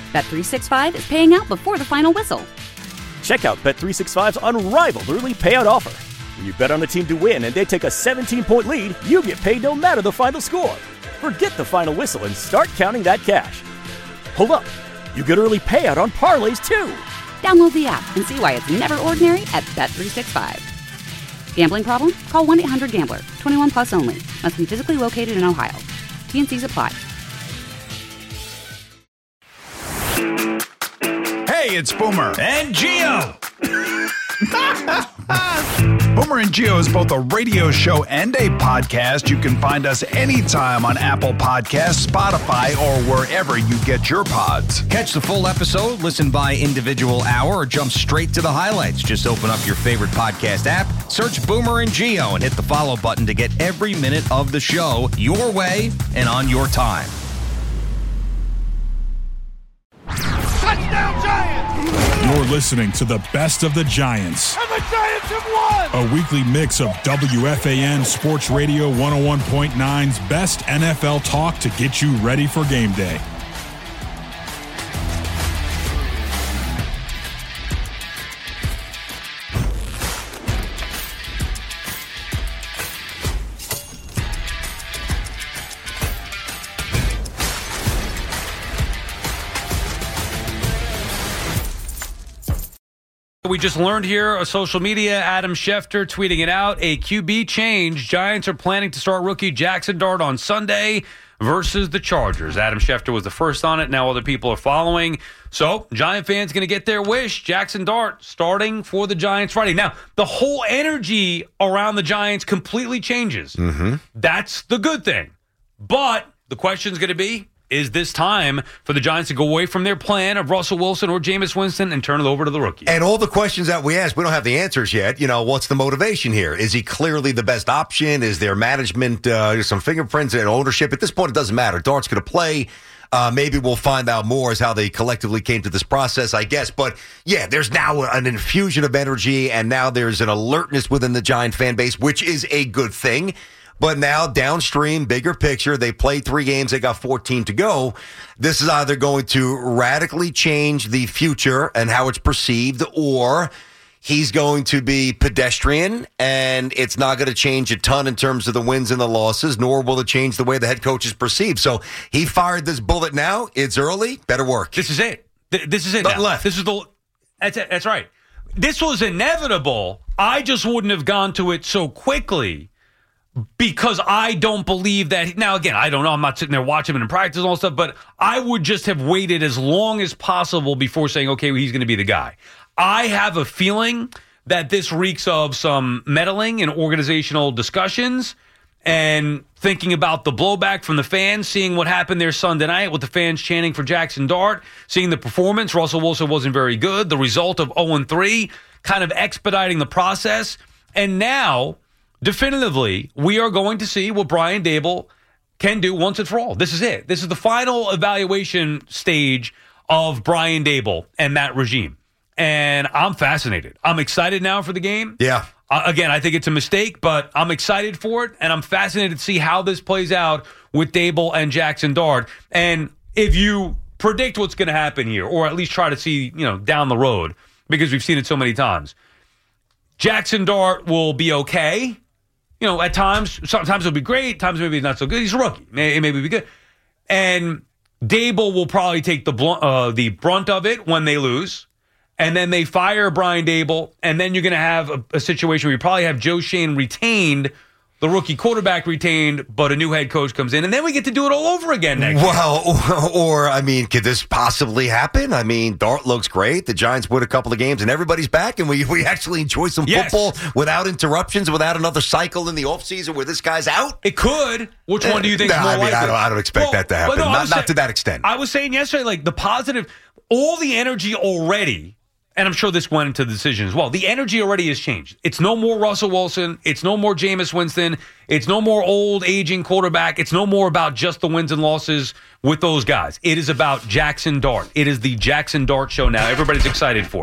Bet365 is paying out before the final whistle. Check out Bet365's unrivaled early payout offer. When you bet on a team to win and they take a 17-point lead, you get paid no matter the final score. Forget the final whistle and start counting that cash. Hold up. You get early payout on parlays, too. Download the app and see why it's never ordinary at Bet365. Gambling problem? Call 1-800-GAMBLER. 21 plus only. Must be physically located in Ohio. T&Cs apply. Hey, it's Boomer and Gio. Boomer and Gio is both a radio show and a podcast. You can find us anytime on Apple Podcasts, Spotify, or wherever you get your pods. Catch the full episode, listen by individual hour, or jump straight to the highlights. Just open up your favorite podcast app, search Boomer and Gio, and hit the follow button to get every minute of the show your way and on your time. Touchdown Giants! You're listening to the best of the Giants. And the Giants have won! A weekly mix of WFAN Sports Radio 101.9's best NFL talk to get you ready for game day. We just learned here on social media, Adam Schefter tweeting it out, a QB change. Giants are planning to start rookie Jackson Dart on Sunday versus the Chargers. Adam Schefter was the first on it. Now other people are following. So Giant fans going to get their wish. Jackson Dart starting for the Giants Friday. Now, the whole energy around the Giants completely changes. Mm-hmm. That's the good thing. But the question is going to be, is this time for the Giants to go away from their plan of Russell Wilson or Jameis Winston and turn it over to the rookie? And all the questions that we ask, we don't have the answers yet. You know, what's the motivation here? Is he clearly the best option? Is there management, some fingerprints and ownership? At this point, it doesn't matter. Dart's going to play. Maybe we'll find out more as how they collectively came to this process, I guess. But, yeah, there's now an infusion of energy, and now there's an alertness within the Giant fan base, which is a good thing. But now, downstream, bigger picture, they played 3 games, they got 14 to go. This is either going to radically change the future and how it's perceived, or he's going to be pedestrian, and it's not going to change a ton in terms of the wins and the losses, nor will it change the way the head coach is perceived. So he fired this bullet now. It's early. Better work. This is it. This is it. Nothing now. left. This is the. That's it. That's right. This was inevitable. I just wouldn't have gone to it so quickly. Because I don't believe that. Now, again, I don't know. I'm not sitting there watching him in practice and all that stuff, but I would just have waited as long as possible before saying, okay, well, he's going to be the guy. I have a feeling that this reeks of some meddling in organizational discussions and thinking about the blowback from the fans, seeing what happened there Sunday night with the fans chanting for Jackson Dart, seeing the performance. Russell Wilson wasn't very good. The result of 0-3, kind of expediting the process. And now, definitively, we are going to see what Brian Daboll can do once and for all. This is it. This is the final evaluation stage of Brian Daboll and that regime. And I'm fascinated. I'm excited now for the game. Yeah. Again, I think it's a mistake, but I'm excited for it, and I'm fascinated to see how this plays out with Daboll and Jackson Dart. And if you predict what's going to happen here, or at least try to see, down the road, because we've seen it so many times, Jackson Dart will be okay. At times, sometimes it'll be great, times maybe not so good. He's a rookie. Maybe be good. And Daboll will probably take the brunt of it when they lose. And then they fire Brian Daboll. And then you're going to have a situation where you probably have Joe Schoen retained, the rookie quarterback retained, but a new head coach comes in. And then we get to do it all over again next year. Well, could this possibly happen? Dart looks great. The Giants win a couple of games and everybody's back, and we actually enjoy some football without interruptions, without another cycle in the offseason where this guy's out? It could. Which one do you think is more likely? I don't expect that to happen. Not to that extent. I was saying yesterday, the positive, all the energy already, and I'm sure this went into the decision as well. The energy already has changed. It's no more Russell Wilson. It's no more Jameis Winston. It's no more old, aging quarterback. It's no more about just the wins and losses with those guys. It is about Jackson Dart. It is the Jackson Dart show now. Everybody's excited for it.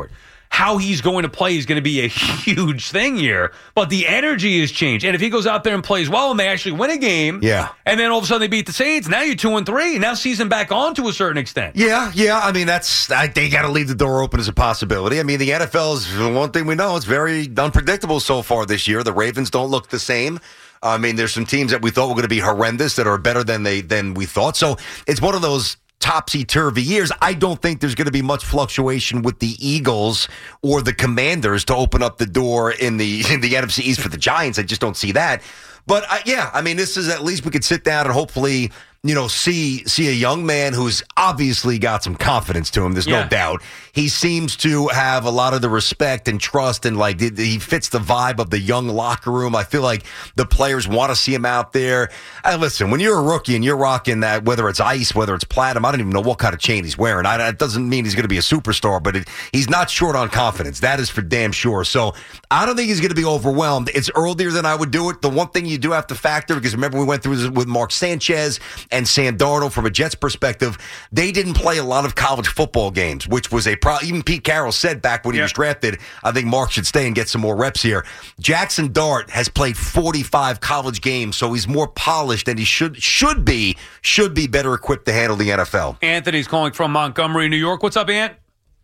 how he's going to play is going to be a huge thing here. But the energy has changed. And if he goes out there and plays well and they actually win a game, and then all of a sudden they beat the Saints, now you're 2-3. Now season back on to a certain extent. Yeah. I mean, they got to leave the door open as a possibility. I mean, the NFL is one thing we know. It's very unpredictable so far this year. The Ravens don't look the same. I mean, there's some teams that we thought were going to be horrendous that are better than we thought. So it's one of those topsy-turvy years. I don't think there's going to be much fluctuation with the Eagles or the Commanders to open up the door in the NFC East for the Giants. I just don't see that. But, I mean, this is at least we could sit down and hopefully, see a young man who's obviously got some confidence to him. There's no doubt. He seems to have a lot of the respect and trust, and like he fits the vibe of the young locker room. I feel like the players want to see him out there. Listen, when you're a rookie and you're rocking that, whether it's ice, whether it's platinum, I don't even know what kind of chain he's wearing. It doesn't mean he's going to be a superstar, but he's not short on confidence. That is for damn sure. So I don't think he's going to be overwhelmed. It's earlier than I would do it. The one thing you do have to factor, because remember we went through this with Mark Sanchez and Sam Darnold from a Jets perspective, they didn't play a lot of college football games, which was a problem. Even Pete Carroll said back when he was drafted, I think Mark should stay and get some more reps here. Jackson Dart has played 45 college games, so he's more polished and he should be better equipped to handle the NFL. Anthony's calling from Montgomery, New York. What's up, Ant?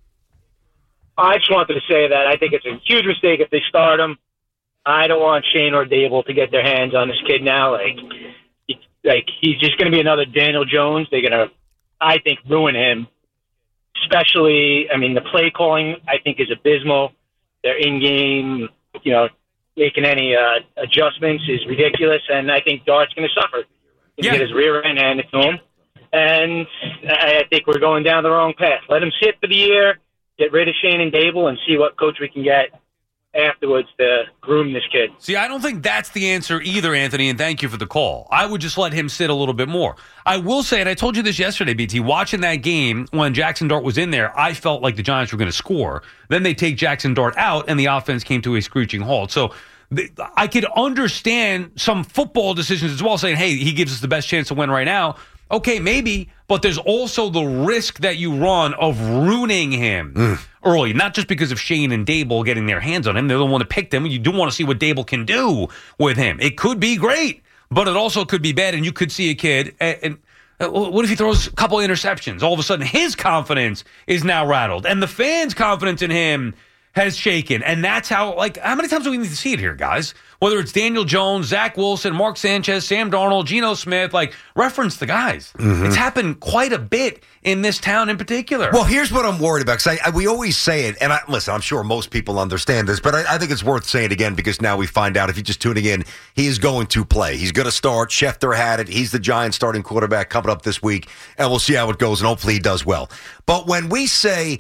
I just wanted to say that I think it's a huge mistake if they start him. I don't want Shane or Dable to get their hands on this kid now. Like he's just going to be another Daniel Jones. They're going to, I think, ruin him. Especially, I mean, the play calling, I think, is abysmal. Their in-game, making any adjustments is ridiculous, and I think Dart's going to suffer. He's going to get his rear end handed to him, and I think we're going down the wrong path. Let him sit for the year, get rid of Shane and Dable, and see what coach we can get afterwards to groom this kid. See, I don't think that's the answer either, Anthony, and thank you for the call. I would just let him sit a little bit more. I will say, and I told you this yesterday, BT, watching that game when Jackson Dart was in there, I felt like the Giants were going to score. Then they take Jackson Dart out, and the offense came to a screeching halt. So I could understand some football decisions as well, saying, hey, he gives us the best chance to win right now. Okay, maybe, but there's also the risk that you run of ruining him early, not just because of Shane and Dable getting their hands on him. They're the one to pick them. You do want to see what Dable can do with him. It could be great, but it also could be bad, and you could see a kid, and what if he throws a couple of interceptions? All of a sudden, his confidence is now rattled, and the fans' confidence in him has shaken. And that's how many times do we need to see it here, guys? Whether it's Daniel Jones, Zach Wilson, Mark Sanchez, Sam Darnold, Geno Smith, reference the guys. Mm-hmm. It's happened quite a bit in this town in particular. Well, here's what I'm worried about, because we always say it, and listen, I'm sure most people understand this, but I think it's worth saying again, because now we find out, if you're just tuning in, he is going to play. He's going to start. Schefter had it. He's the Giants starting quarterback coming up this week, and we'll see how it goes, and hopefully he does well. But when we say,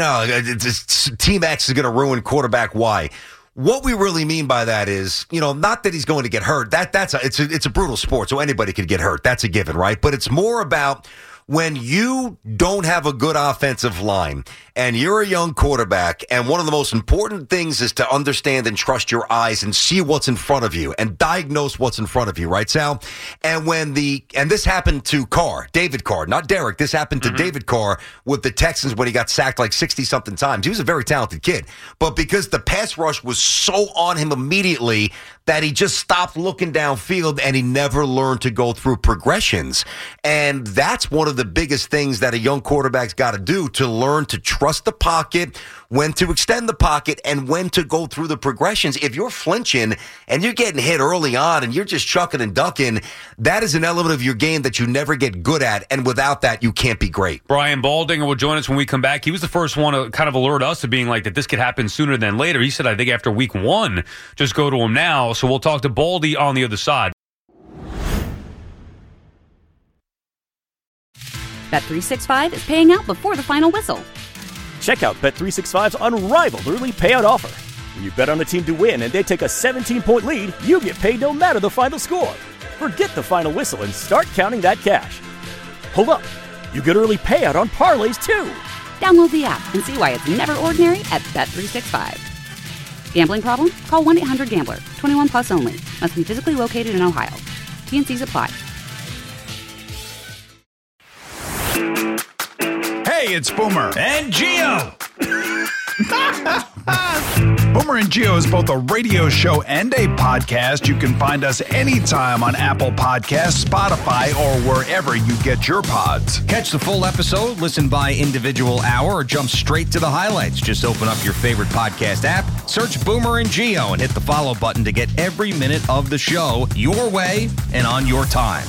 Team X is going to ruin quarterback Y, what we really mean by that is, not that he's going to get hurt. It's a brutal sport, so anybody could get hurt. That's a given, right? But it's more about when you don't have a good offensive line and you're a young quarterback, and one of the most important things is to understand and trust your eyes and see what's in front of you and diagnose what's in front of you, right, Sal? And this happened to Carr, David Carr, not Derek. This happened to David Carr with the Texans when he got sacked 60-something times. He was a very talented kid. But because the pass rush was so on him immediately that he just stopped looking downfield and he never learned to go through progressions. And that's one of the biggest things that a young quarterback's got to do, to learn to trust the pocket, when to extend the pocket, and when to go through the progressions. If you're flinching and you're getting hit early on and you're just chucking and ducking, that is an element of your game that you never get good at. And without that, you can't be great. Brian Baldinger will join us when we come back. He was the first one to kind of alert us to being that this could happen sooner than later. He said, I think after week 1, just go to him now. So we'll talk to Baldy on the other side. Bet365 is paying out before the final whistle. Check out Bet365's unrivaled early payout offer. When you bet on a team to win and they take a 17-point lead, you get paid no matter the final score. Forget the final whistle and start counting that cash. Hold up. You get early payout on parlays, too. Download the app and see why it's never ordinary at Bet365. Gambling problem? Call 1-800-GAMBLER. 21 plus only. Must be physically located in Ohio. T&Cs apply. Hey, it's Boomer and Gio. Boomer and Gio is both a radio show and a podcast. You can find us anytime on Apple Podcasts, Spotify, or wherever you get your pods. Catch the full episode, listen by individual hour, or jump straight to the highlights. Just open up your favorite podcast app, search Boomer and Gio, and hit the follow button to get every minute of the show your way and on your time.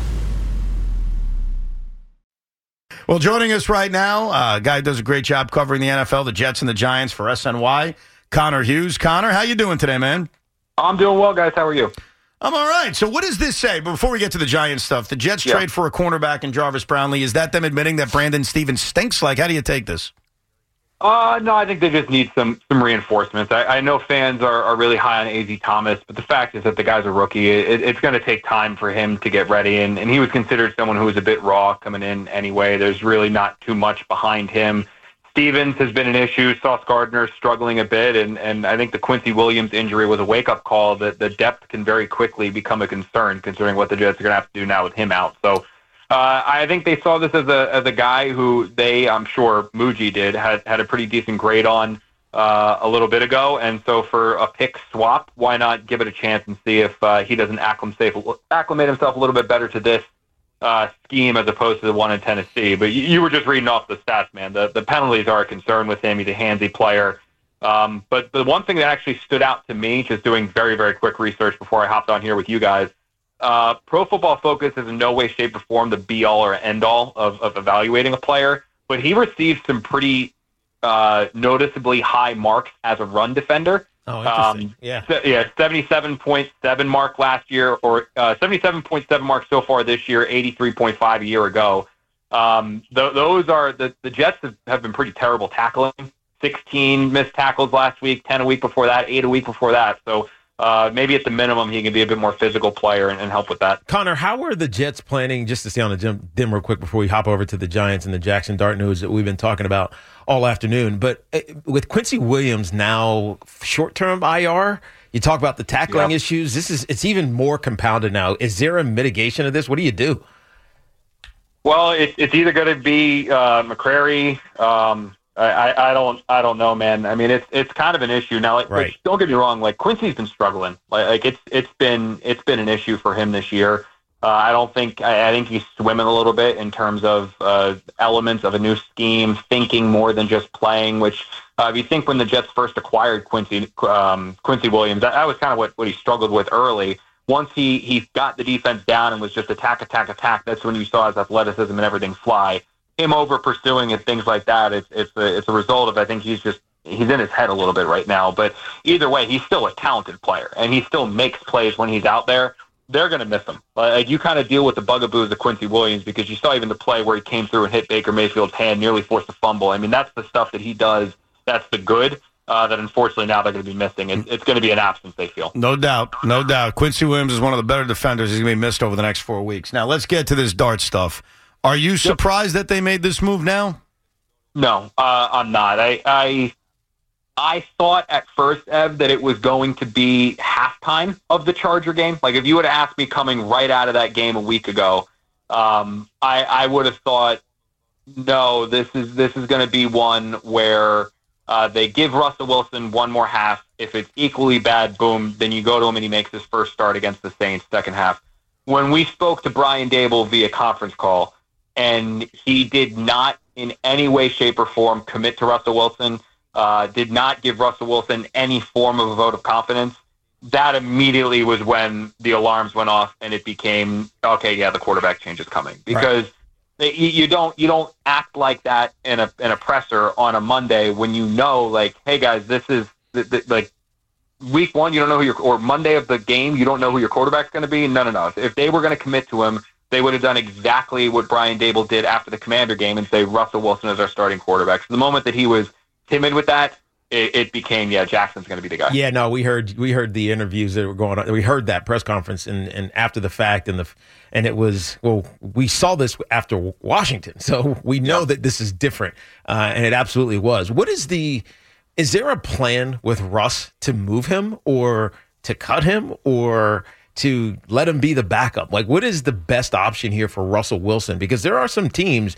Well, joining us right now, a guy who does a great job covering the NFL, the Jets and the Giants for SNY, Connor Hughes. Connor, how you doing today, man? I'm doing well, guys. How are you? I'm all right. So what does this say? Before we get to the Giants stuff, the Jets trade for a cornerback in Jarvis Brownlee. Is that them admitting that Brandon Stevens stinks? Like, how do you take this? No, I think they just need some reinforcements. I know fans are really high on A.Z. Thomas, but the fact is that the guy's a rookie. It's going to take time for him to get ready, and he was considered someone who was a bit raw coming in anyway. There's really not too much behind him. Stevens has been an issue. Sauce Gardner struggling a bit, and I think the Quincy Williams injury was a wake-up call that the depth can very quickly become a concern, considering what the Jets are going to have to do now with him out. So I think they saw this as a guy who I'm sure Muji had a pretty decent grade on a little bit ago, and so for a pick swap, why not give it a chance and see if he doesn't acclimate himself a little bit better to this scheme as opposed to the one in Tennessee. But you were just reading off the stats, man. The penalties are a concern with him. He's a handsy player. But the one thing that actually stood out to me, just doing very, very quick research before I hopped on here with you guys, Pro Football Focus is in no way, shape, or form the be-all or end-all of evaluating a player, but he received some pretty noticeably high marks as a run defender. Oh, interesting. 77.7 mark last year, or 77.7 marks so far this year, 83.5 a year ago. Those are the Jets have been pretty terrible tackling. 16 missed tackles last week, 10 a week before that, 8 a week before that. So maybe at the minimum he can be a bit more physical player and help with that. Connor, how are the Jets planning, just to stay on the dim real quick before we hop over to the Giants and the Jackson Dart news that we've been talking about all afternoon, but with Quincy Williams now short-term IR, you talk about the tackling issues. It's even more compounded now. Is there a mitigation of this? What do you do? Well, it's either going to be McCrary. I don't know, man. I mean, it's kind of an issue now. Like, don't get me wrong. Like, Quincy's been struggling. Like it's been an issue for him this year. I think he's swimming a little bit in terms of elements of a new scheme, thinking more than just playing. Which if you think when the Jets first acquired Quincy Williams, that was kind of what he struggled with early. Once he got the defense down and was just attack, that's when you saw his athleticism and everything fly. Him over pursuing and things like that, it's a result of, I think he's in his head a little bit right now. But either way, he's still a talented player, and he still makes plays when he's out there. They're going to miss him. Like, you kind of deal with the bugaboos of Quincy Williams, because you saw even the play where he came through and hit Baker Mayfield's hand, nearly forced a fumble. I mean, that's the stuff that he does. That's the good that unfortunately now they're going to be missing. It's going to be an absence, they feel. No doubt. Quincy Williams is one of the better defenders. He's going to be missed over the next 4 weeks. Now, let's get to this Dart stuff. Are you surprised that they made this move now? No, I'm not. I thought at first, Ev, that it was going to be halftime of the Charger game. Like, if you would have asked me coming right out of that game a week ago, I would have thought, no, this is going to be one where they give Russell Wilson one more half. If it's equally bad, boom, then you go to him and he makes his first start against the Saints second half. When we spoke to Brian Dable via conference call, and he did not in any way, shape, or form commit to Russell Wilson, did not give Russell Wilson any form of a vote of confidence, that immediately was when the alarms went off and it became, okay, yeah, the quarterback change is coming. Because you don't act like that in a presser on a Monday when you know, like, hey, guys, this is like week one, you don't know or Monday of the game, you don't know who your quarterback's going to be. No. If they were going to commit to him, they would have done exactly what Brian Dable did after the Commander game and say Russell Wilson is our starting quarterback. So the moment that he was timid with that, it became, Jackson's going to be the guy. Yeah, no, we heard the interviews that were going on. We heard that press conference and after the fact, and it was, well, we saw this after Washington, so we know that this is different, and it absolutely was. Is there a plan with Russ to move him or to cut him or to let him be the backup? Like, what is the best option here for Russell Wilson? Because there are some teams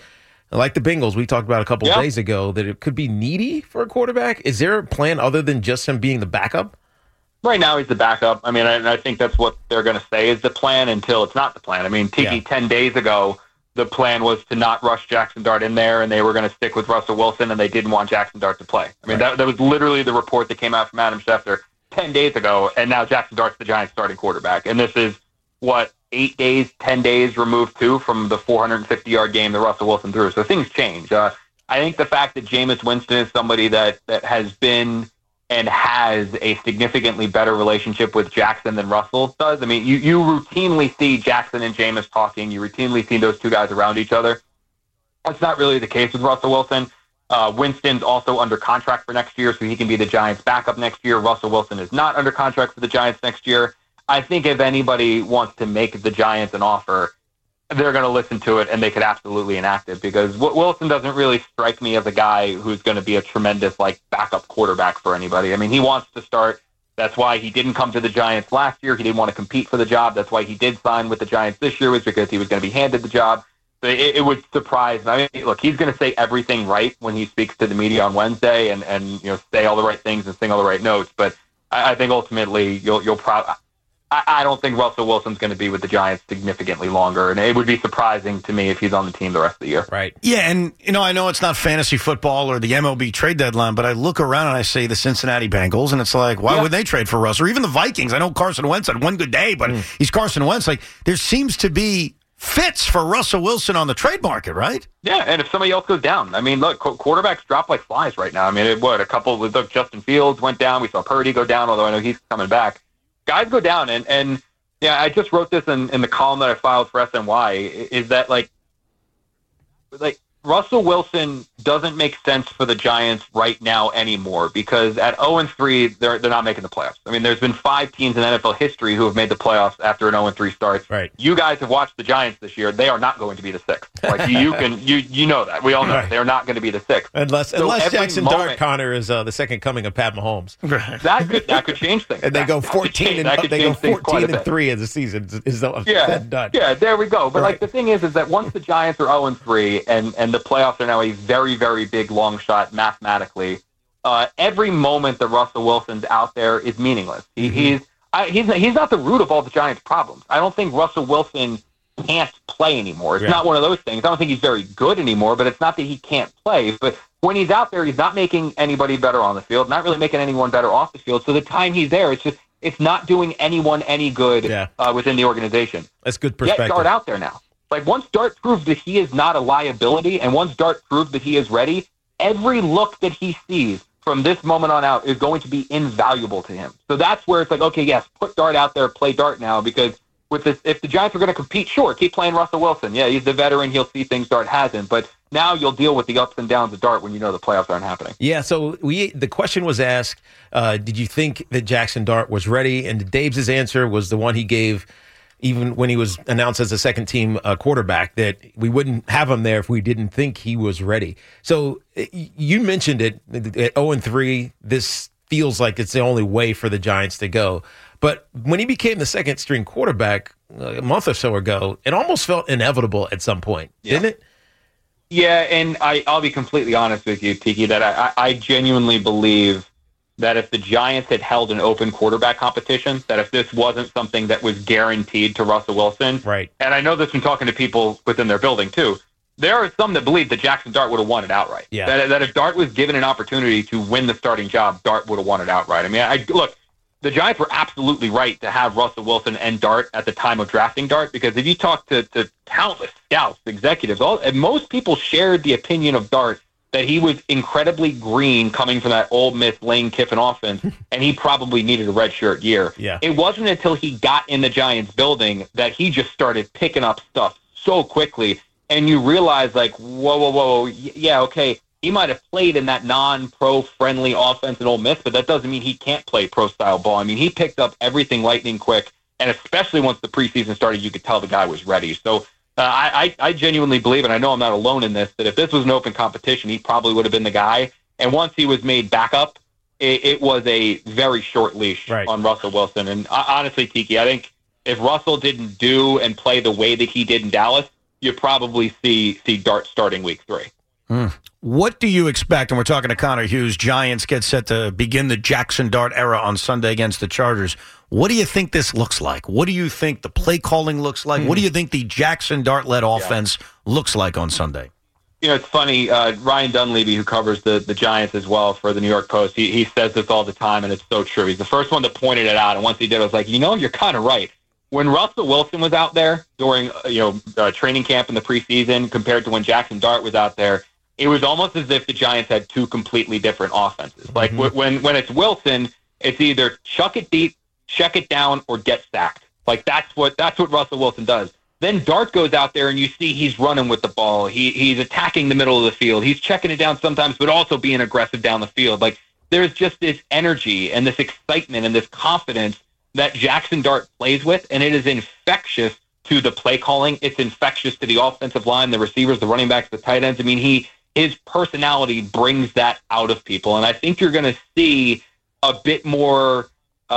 Like the Bengals, we talked about a couple of days ago, that it could be needy for a quarterback. Is there a plan other than just him being the backup? Right now, he's the backup. I mean, I think that's what they're going to say is the plan until it's not the plan. I mean, Tiki, 10 days ago, the plan was to not rush Jackson Dart in there, and they were going to stick with Russell Wilson, and they didn't want Jackson Dart to play. I mean, that was literally the report that came out from Adam Schefter 10 days ago, and now Jackson Dart's the Giants' starting quarterback. And this is, 8 days, 10 days removed, from the 450-yard game that Russell Wilson threw. So things change. I think the fact that Jameis Winston is somebody that has been and has a significantly better relationship with Jackson than Russell does. I mean, you routinely see Jackson and Jameis talking. You routinely see those two guys around each other. That's not really the case with Russell Wilson. Winston's also under contract for next year, so he can be the Giants' backup next year. Russell Wilson is not under contract for the Giants next year. I think if anybody wants to make the Giants an offer, they're going to listen to it, and they could absolutely enact it, because Wilson doesn't really strike me as a guy who's going to be a tremendous backup quarterback for anybody. I mean, he wants to start. That's why he didn't come to the Giants last year. He didn't want to compete for the job. That's why he did sign with the Giants this year, was because he was going to be handed the job. But it would surprise me. I mean, look, he's going to say everything right when he speaks to the media on Wednesday, and say all the right things and sing all the right notes. But I think ultimately you'll probably. I don't think Russell Wilson's going to be with the Giants significantly longer, and it would be surprising to me if he's on the team the rest of the year. Right. Yeah, and I know it's not fantasy football or the MLB trade deadline, but I look around and I say the Cincinnati Bengals, and it's like, why would they trade for Russ? Or even the Vikings. I know Carson Wentz had one good day, but he's Carson Wentz. There seems to be fits for Russell Wilson on the trade market, right? Yeah, and if somebody else goes down, I mean, look, quarterbacks drop like flies right now. I mean, Justin Fields went down. We saw Purdy go down, although I know he's coming back. Guys go down, and I just wrote this in the column that I filed for SNY, is that Russell Wilson doesn't make sense for the Giants right now anymore, because at 0-3, they're not making the playoffs. I mean, there's been 5 teams in NFL history who have made the playoffs after an 0-3 start. Right. You guys have watched the Giants this year. They are not going to be the 6th. You know that. We all know they're not going to be the 6th. Unless Jackson Dart, Connor, is the second coming of Pat Mahomes. That could change things. And they go 14-3 as a season. Is done. Yeah, there we go. But the thing is that once the Giants are 0-3 and the playoffs are now a very, very big long shot mathematically, every moment that Russell Wilson's out there is meaningless. He's not the root of all the Giants' problems. I don't think Russell Wilson can't play anymore. It's not one of those things. I don't think he's very good anymore, but it's not that he can't play. But when he's out there, he's not making anybody better on the field, not really making anyone better off the field. So the time he's there, it's not doing anyone any good within the organization. That's good perspective. Get Dart out there now. Once Dart proved that he is not a liability, and once Dart proved that he is ready, every look that he sees from this moment on out is going to be invaluable to him. So that's where it's okay, yes, put Dart out there, play Dart now, because with this, if the Giants are going to compete, sure, keep playing Russell Wilson. Yeah, he's the veteran. He'll see things Dart hasn't. But now you'll deal with the ups and downs of Dart when you know the playoffs aren't happening. Yeah, so the question was asked, did you think that Jackson Dart was ready? And Dave's answer was the one he gave even when he was announced as a second-team quarterback, that we wouldn't have him there if we didn't think he was ready. So you mentioned it, at 0-3, this feels like it's the only way for the Giants to go. But when he became the second-string quarterback a month or so ago, it almost felt inevitable at some point, didn't it? Yeah, and I'll be completely honest with you, Tiki, that I genuinely believe that if the Giants had held an open quarterback competition, that if this wasn't something that was guaranteed to Russell Wilson, right? And I know this from talking to people within their building too, there are some that believe that Jackson Dart would have won it outright. Yeah. That if Dart was given an opportunity to win the starting job, Dart would have won it outright. I mean, look, the Giants were absolutely right to have Russell Wilson and Dart at the time of drafting Dart, because if you talk to countless scouts, executives, most people shared the opinion of Dart that he was incredibly green coming from that Ole Miss Lane Kiffin offense, and he probably needed a redshirt year. Yeah. It wasn't until he got in the Giants building that he just started picking up stuff so quickly, and you realize, whoa, yeah, okay, he might have played in that non-pro friendly offense in Ole Miss, but that doesn't mean he can't play pro-style ball. I mean, he picked up everything lightning quick, and especially once the preseason started, you could tell the guy was ready. So I genuinely believe, and I know I'm not alone in this, that if this was an open competition, he probably would have been the guy. And once he was made backup, it was a very short leash on Russell Wilson. And honestly, Tiki, I think if Russell didn't do and play the way that he did in Dallas, you probably see Dart starting week 3. What do you expect? And we're talking to Connor Hughes. Giants get set to begin the Jackson Dart era on Sunday against the Chargers. What do you think this looks like? What do you think the play calling looks like? What do you think the Jackson Dart-led offense looks like on Sunday? It's funny. Ryan Dunleavy, who covers the Giants as well for the New York Post, he says this all the time, and it's so true. He's the first one that pointed it out, and once he did, I was like, you're kind of right. When Russell Wilson was out there during training camp in the preseason compared to when Jackson Dart was out there, it was almost as if the Giants had two completely different offenses. Like when it's Wilson, it's either chuck it deep, check it down, or get sacked. Like that's what Russell Wilson does. Then Dart goes out there and you see he's running with the ball. He's attacking the middle of the field. He's checking it down sometimes, but also being aggressive down the field. Like there's just this energy and this excitement and this confidence that Jackson Dart plays with, and it is infectious to the play calling. It's infectious to the offensive line, the receivers, the running backs, the tight ends. I mean, his personality brings that out of people, and I think you're going to see a bit more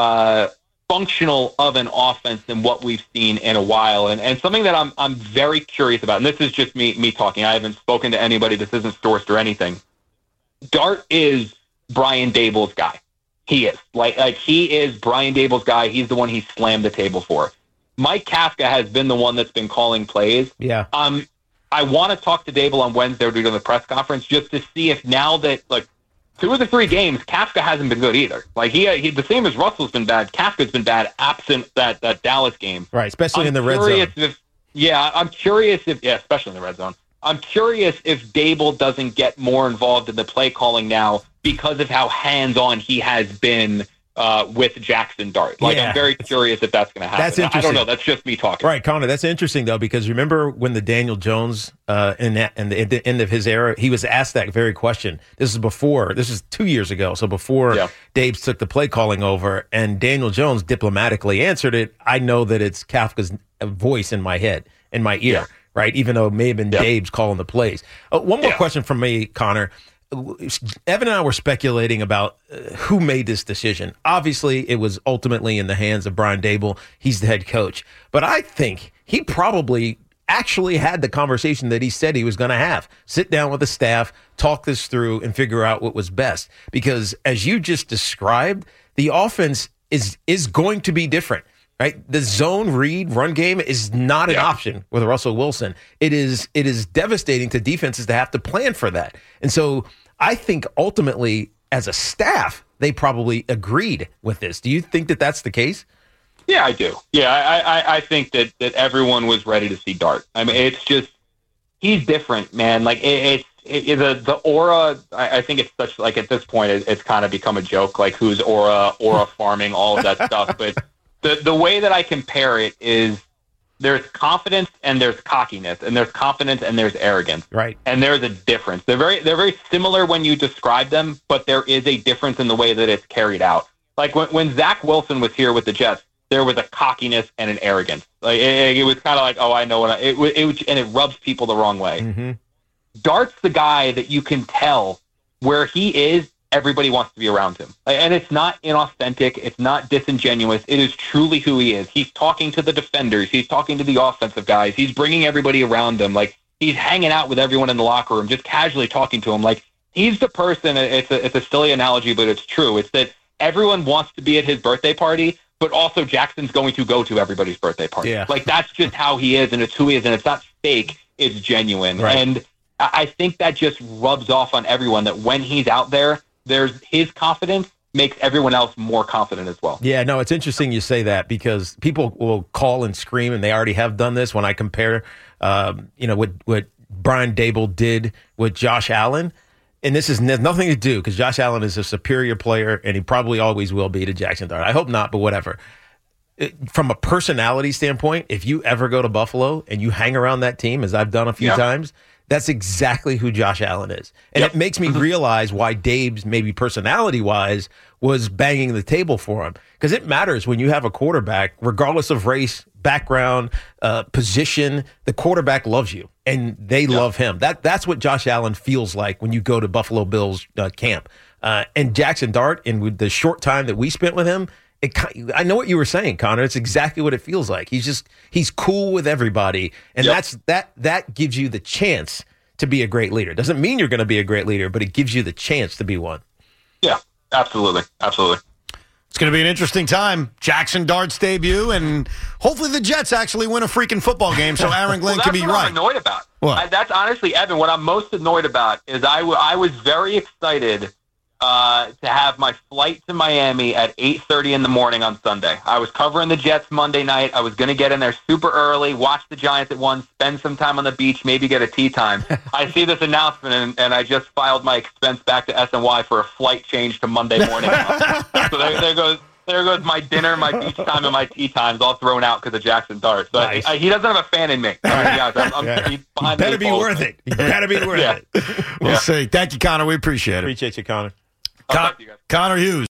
functional of an offense than what we've seen in a while. And something that I'm very curious about, and this is just me talking. I haven't spoken to anybody. This isn't sourced or anything. Dart is Brian Daboll's guy. He is. Like he is Brian Daboll's guy. He's the one he slammed the table for. Mike Kafka has been the one that's been calling plays. Yeah. I want to talk to Daboll on Wednesday during the press conference just to see if now that, 2 of the 3 games, Kafka hasn't been good either. Like he the same as Russell's been bad. Kafka's been bad absent that Dallas game. Right, especially in the red zone. I'm curious if especially in the red zone. I'm curious if Daboll doesn't get more involved in the play calling now because of how hands-on he has been with Jackson Dart. I'm very curious if that's going to happen. That's interesting. I don't know. That's just me talking. Right, Connor, that's interesting, though, because remember when the Daniel Jones, in the end of his era, he was asked that very question. This is 2 years ago, so before Dabes took the play calling over, and Daniel Jones diplomatically answered it, I know that it's Kafka's voice in my head, in my ear, right, even though it may have been Dabes calling the plays. One more question from me, Connor. Evan and I were speculating about who made this decision. Obviously, it was ultimately in the hands of Brian Daboll. He's the head coach. But I think he probably actually had the conversation that he said he was going to have. Sit down with the staff, talk this through, and figure out what was best. Because as you just described, the offense is going to be different. Right? The zone read run game is not an option with Russell Wilson. It is devastating to defenses to have to plan for that. And so I think ultimately, as a staff, they probably agreed with this. Do you think that that's the case? Yeah, I do. Yeah, I think that everyone was ready to see Dart. I mean, it's just he's different, man. Like the aura. I think it's such at this point it's kind of become a joke. Like who's aura farming, all of that stuff, but. The way that I compare it is there's confidence and there's cockiness, and there's confidence and there's arrogance. Right. And there's a difference. They're very similar when you describe them, but there is a difference in the way that it's carried out. Like when Zach Wilson was here with the Jets, there was a cockiness and an arrogance. Like it was kind of like, oh, I know and it rubs people the wrong way. Mm-hmm. Dart's the guy that you can tell where he is. Everybody wants to be around him. And it's not inauthentic. It's not disingenuous. It is truly who he is. He's talking to the defenders. He's talking to the offensive guys. He's bringing everybody around him. Like, he's hanging out with everyone in the locker room, just casually talking to him. Like, he's the person, it's a silly analogy, but it's true. It's that everyone wants to be at his birthday party, but also Jackson's going to go to everybody's birthday party. Yeah. Like, that's just how he is, and it's who he is, and it's not fake. It's genuine. Right. And I think that just rubs off on everyone, that when he's out there, there's his confidence makes everyone else more confident as well. Yeah, no, it's interesting you say that because people will call and scream, and they already have done this when I compare, what Brian Daboll did with Josh Allen. And this has nothing to do because Josh Allen is a superior player, and he probably always will be to Jackson Dart. I hope not, but whatever. From a personality standpoint, if you ever go to Buffalo and you hang around that team, as I've done a few times, that's exactly who Josh Allen is. And it makes me realize why Dabes, maybe personality-wise, was banging the table for him. Because it matters when you have a quarterback, regardless of race, background, position, the quarterback loves you, and they love him. That's what Josh Allen feels like when you go to Buffalo Bills camp. And Jackson Dart, in the short time that we spent with him, I know what you were saying, Connor. It's exactly what it feels like. He's cool with everybody, and that gives you the chance to be a great leader. Doesn't mean you're going to be a great leader, but it gives you the chance to be one. Yeah, absolutely. It's going to be an interesting time. Jackson Dart's debut, and hopefully the Jets actually win a freaking football game so Aaron Glenn can be right. That's what I'm annoyed about. What? That's honestly, Evan, what I'm most annoyed about is I was very excited to have my flight to Miami at 8:30 in the morning on Sunday. I was covering the Jets Monday night. I was going to get in there super early, watch the Giants at 1, spend some time on the beach, maybe get a tea time. I see this announcement, and I just filed my expense back to SNY for a flight change to Monday morning. So there goes my dinner, my beach time, and my tea times all thrown out because of Jackson Dart. So Nice. he doesn't have a fan in me. He's behind Better be worth it. You better be worth it. We'll see. Thank you, Connor. We appreciate it. Appreciate you, Connor. Connor Hughes.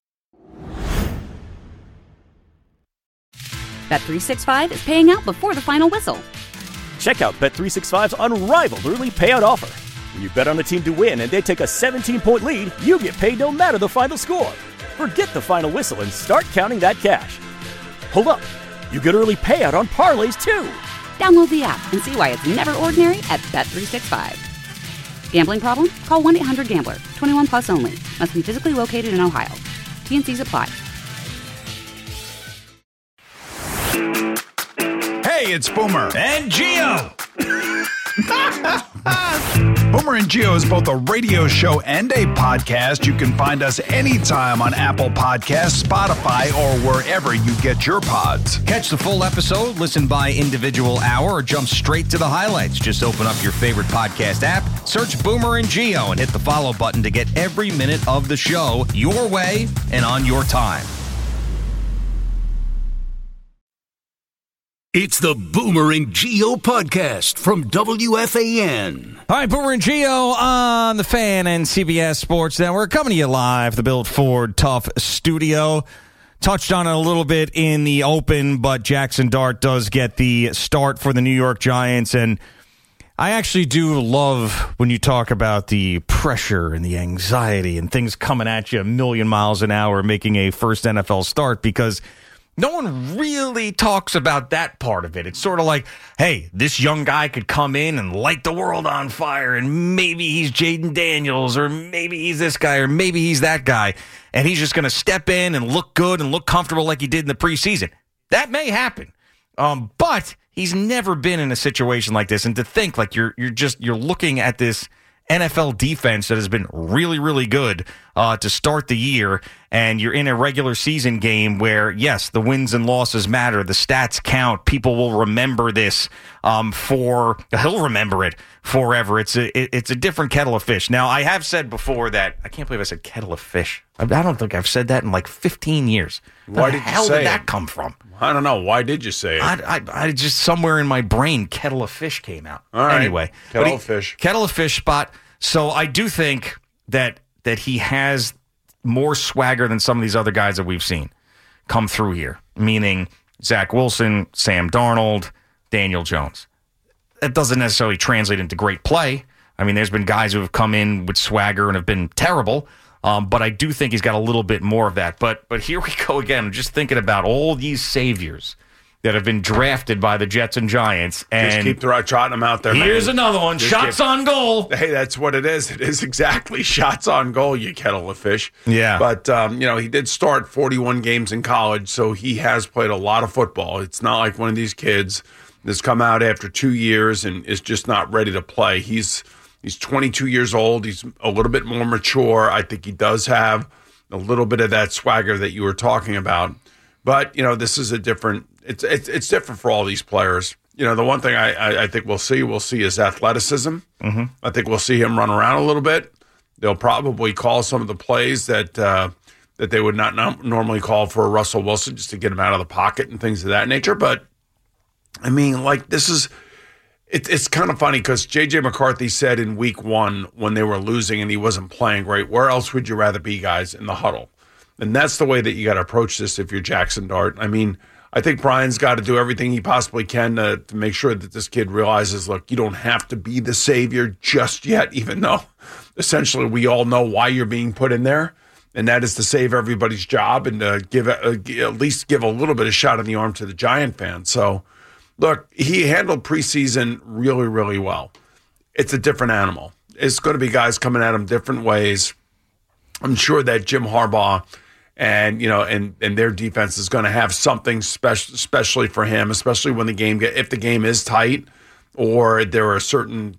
Bet365 is paying out before the final whistle. Check out Bet365's unrivaled early payout offer. When you bet on a team to win and they take a 17-point lead, you get paid no matter the final score. Forget the final whistle and start counting that cash. Hold up. You get early payout on parlays, too. Download the app and see why it's never ordinary at Bet365. Gambling problem? Call 1-800-GAMBLER. 21 plus only. Must be physically located in Ohio. T&Cs apply. Hey, it's Boomer. And Gio. Boomer and Gio is both a radio show and a podcast. You can find us anytime on Apple Podcasts, Spotify, or wherever you get your pods. Catch the full episode, listen by individual hour, or jump straight to the highlights. Just open up your favorite podcast app, search Boomer and Gio, and hit the follow button to get every minute of the show your way and on your time. It's the Boomer and Gio podcast from WFAN. All right, Boomer and Gio on the Fan and CBS Sports Network, coming to you live, the Built Ford Tough studio. Touched on it a little bit in the open, but Jackson Dart does get the start for the New York Giants, and I actually do love when you talk about the pressure and the anxiety and things coming at you a million miles an hour making a first NFL start, because no one really talks about that part of it. It's sort of like, hey, this young guy could come in and light the world on fire, and maybe he's Jaden Daniels, or maybe he's this guy, or maybe he's that guy, and he's just going to step in and look good and look comfortable like he did in the preseason. That may happen, but he's never been in a situation like this. And to think like you're looking at this NFL defense that has been really, really good to start the year, and you're in a regular season game where, yes, the wins and losses matter, the stats count, people will remember this he'll remember it forever. It's a different kettle of fish. Now, I have said before that, I can't believe I said kettle of fish. I don't think I've said that in like 15 years. Why did you say it? Where the hell did that come from? I don't know. Why did you say it? I just, somewhere in my brain, kettle of fish came out. All right. Anyway. Kettle of fish. Kettle of fish spot. So I do think that he has more swagger than some of these other guys that we've seen come through here, meaning Zach Wilson, Sam Darnold, Daniel Jones. That doesn't necessarily translate into great play. I mean, there's been guys who have come in with swagger and have been terrible, but I do think he's got a little bit more of that. But here we go again. I'm just thinking about all these saviors that have been drafted by the Jets and Giants. And just keep trotting them out there, here's man. another one. Shots on goal. Hey, that's what it is. It is exactly shots on goal, you kettle of fish. Yeah. But, he did start 41 games in college, so he has played a lot of football. It's not like one of these kids that's come out after 2 years and is just not ready to play. He's 22 years old. He's a little bit more mature. I think he does have a little bit of that swagger that you were talking about. But, this is a different – it's different for all these players. The one thing I think we'll see is athleticism. Mm-hmm. I think we'll see him run around a little bit. They'll probably call some of the plays that they would not normally call for a Russell Wilson, just to get him out of the pocket and things of that nature. But, I mean, like, this is – it's kind of funny because J.J. McCarthy said in week 1 when they were losing and he wasn't playing great, where else would you rather be, guys, in the huddle? And that's the way that you got to approach this if you're Jackson Dart. I mean, I think Brian's got to do everything he possibly can to make sure that this kid realizes, look, you don't have to be the savior just yet, even though essentially we all know why you're being put in there. and that is to save everybody's job and to at least give a little bit of shot in the arm to the Giant fans. So, look, he handled preseason really, really well. It's a different animal. It's going to be guys coming at him different ways. I'm sure that Jim Harbaugh and their defense is going to have something special, especially for him, especially when if the game is tight or there are certain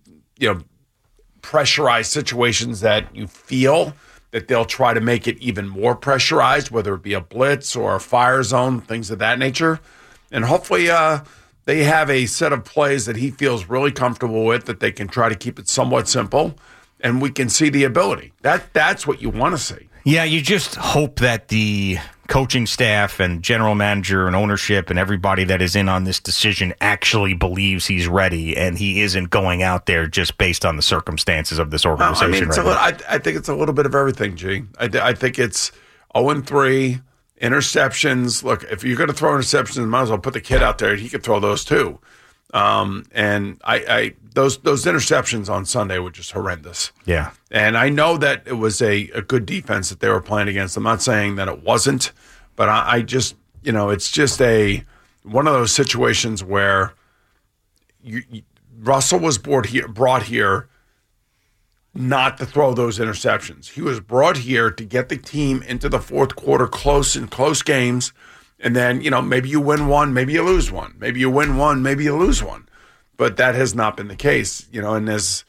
pressurized situations that you feel that they'll try to make it even more pressurized, whether it be a blitz or a fire zone, things of that nature. And hopefully they have a set of plays that he feels really comfortable with, that they can try to keep it somewhat simple, and we can see the ability. That's what you want to see. Yeah, you just hope that the coaching staff and general manager and ownership and everybody that is in on this decision actually believes he's ready and he isn't going out there just based on the circumstances of this organization. I think it's a little bit of everything, G. I think it's 0-3, interceptions. Look, if you're going to throw interceptions, might as well put the kid out there. He could throw those too. And those interceptions on Sunday were just horrendous. Yeah. And I know that it was a good defense that they were playing against. I'm not saying that it wasn't, but I just, it's just one of those situations where Russell was brought here not to throw those interceptions. He was brought here to get the team into the fourth quarter close games. And then, maybe you win one, maybe you lose one. Maybe you win one, maybe you lose one. But that has not been the case, and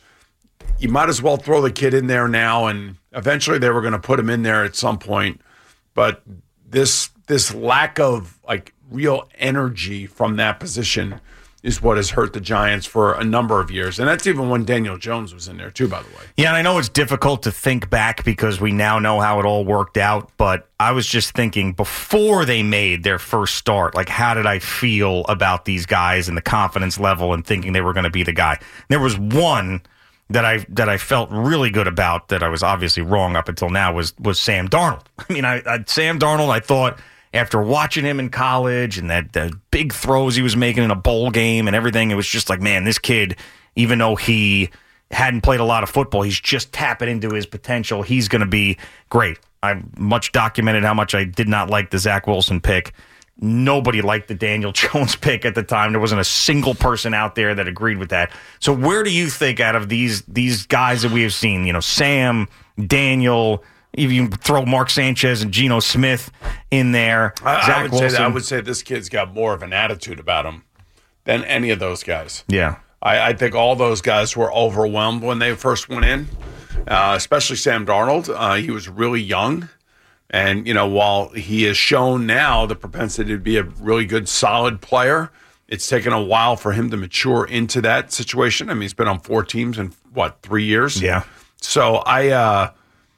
you might as well throw the kid in there now, and eventually they were going to put him in there at some point. But this lack of real energy from that position is what has hurt the Giants for a number of years. And that's even when Daniel Jones was in there too, by the way. Yeah, and I know it's difficult to think back because we now know how it all worked out, but I was just thinking before they made their first start, how did I feel about these guys and the confidence level and thinking they were going to be the guy? There was one that I felt really good about that I was obviously wrong up until now was Sam Darnold. I mean, Sam Darnold, I thought, after watching him in college and the big throws he was making in a bowl game and everything, it was just man, this kid, even though he hadn't played a lot of football, he's just tapping into his potential. He's going to be great. I much documented how much I did not like the Zach Wilson pick. Nobody liked the Daniel Jones pick at the time. There wasn't a single person out there that agreed with that. So where do you think out of these guys that we have seen, Sam, Daniel, if you throw Mark Sanchez and Geno Smith in there, Zach Wilson. I would say this kid's got more of an attitude about him than any of those guys. Yeah. I think all those guys were overwhelmed when they first went in, especially Sam Darnold. He was really young. And, while he has shown now the propensity to be a really good, solid player, it's taken a while for him to mature into that situation. I mean, he's been on 4 teams in, 3 years? Yeah. So I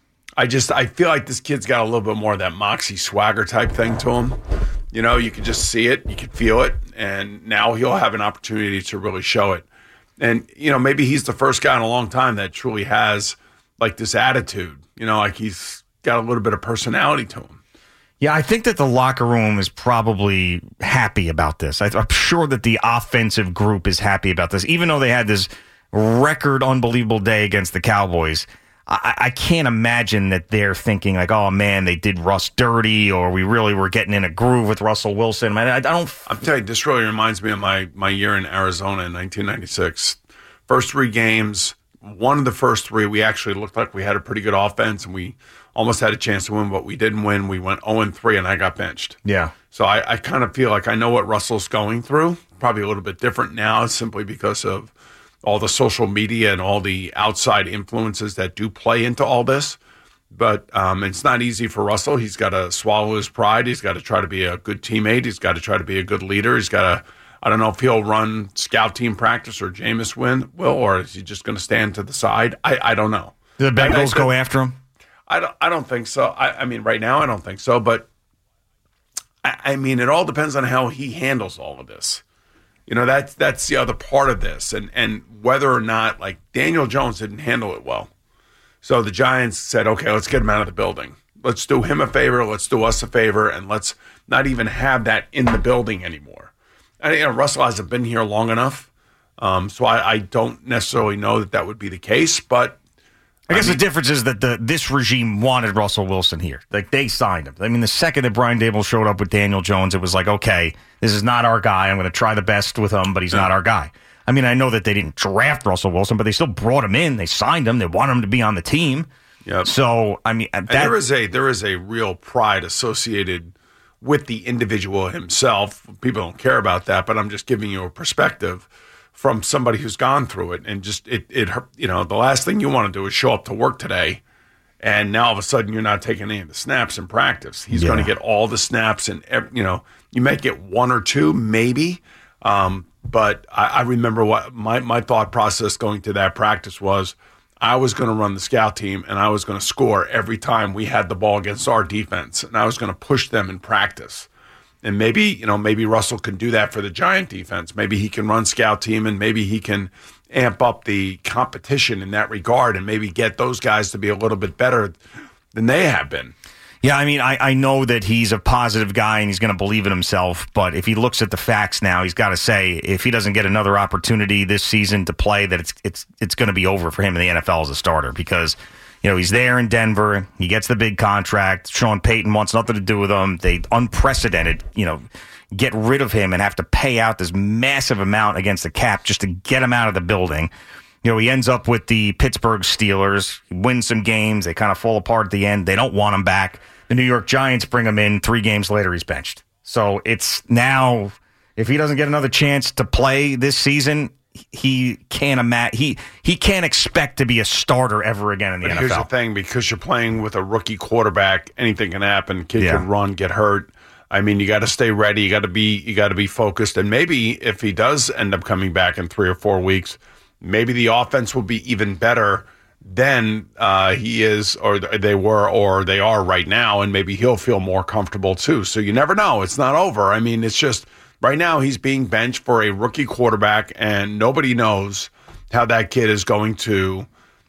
feel like this kid's got a little bit more of that moxie swagger type thing to him. You can just see it, you can feel it, and now he'll have an opportunity to really show it. And, maybe he's the first guy in a long time that truly has this attitude, he's got a little bit of personality to him. Yeah, I think that the locker room is probably happy about this. I'm sure that the offensive group is happy about this, even though they had this record unbelievable day against the Cowboys. I can't imagine that they're thinking oh man, they did Russ dirty, or we really were getting in a groove with Russell Wilson. I don't. I'm telling you, this really reminds me of my year in Arizona in 1996. First 3 games, one of the first 3, we actually looked like we had a pretty good offense, and we almost had a chance to win, but we didn't win. We went 0-3, and I got benched. Yeah. So I kind of feel like I know what Russell's going through. Probably a little bit different now, simply because of all the social media and all the outside influences that do play into all this. But it's not easy for Russell. He's got to swallow his pride. He's got to try to be a good teammate. He's got to try to be a good leader. He's got to, I don't know if he'll run scout team practice or Jameis will, or is he just going to stand to the side? I don't know. Do the Bengals go after him? I don't think so. I mean, right now I don't think so. But, I mean, it all depends on how he handles all of this. That's the other part of this, and whether or not Daniel Jones didn't handle it well. So the Giants said, okay, let's get him out of the building. Let's do him a favor. Let's do us a favor, and let's not even have that in the building anymore. And Russell hasn't been here long enough, so I don't necessarily know that would be the case. But I guess the difference is that this regime wanted Russell Wilson here. Like, they signed him. I mean, the second that Brian Daboll showed up with Daniel Jones, it was like, okay, this is not our guy. I'm going to try the best with him, but he's not our guy. I mean, I know that they didn't draft Russell Wilson, but they still brought him in. They signed him. They want him to be on the team. Yep. So, I mean, there is a real pride associated with the individual himself. People don't care about that, but I'm just giving you a perspective from somebody who's gone through it, and just it the last thing you want to do is show up to work today, and now all of a sudden you're not taking any of the snaps in practice. He's going to get all the snaps, and you might get one or two maybe, but I remember what my thought process going to that practice was. I was going to run the scout team, and I was going to score every time we had the ball against our defense, and I was going to push them in practice. And maybe Russell can do that for the Giant defense. Maybe he can run scout team, and maybe he can amp up the competition in that regard, and maybe get those guys to be a little bit better than they have been. Yeah, I mean, I know that he's a positive guy and he's going to believe in himself, but if he looks at the facts now, he's got to say if he doesn't get another opportunity this season to play, that it's going to be over for him in the NFL as a starter, because he's there in Denver, he gets the big contract, Sean Payton wants nothing to do with him, they unprecedented, get rid of him and have to pay out this massive amount against the cap just to get him out of the building. He ends up with the Pittsburgh Steelers, wins some games, they kind of fall apart at the end, they don't want him back. The New York Giants bring him in, 3 games later he's benched. So it's now, if he doesn't get another chance to play this season, he can't expect to be a starter ever again in the NFL. Here's the thing, because you're playing with a rookie quarterback, anything can happen. Kid can run, get hurt. I mean, you got to stay ready. You got to be focused. And maybe if he does end up coming back in 3 or 4 weeks, maybe the offense will be even better than he is, or they were, or they are right now, and maybe he'll feel more comfortable too. So you never know. It's not over. I mean, it's just right now he's being benched for a rookie quarterback, and nobody knows how that kid is going to,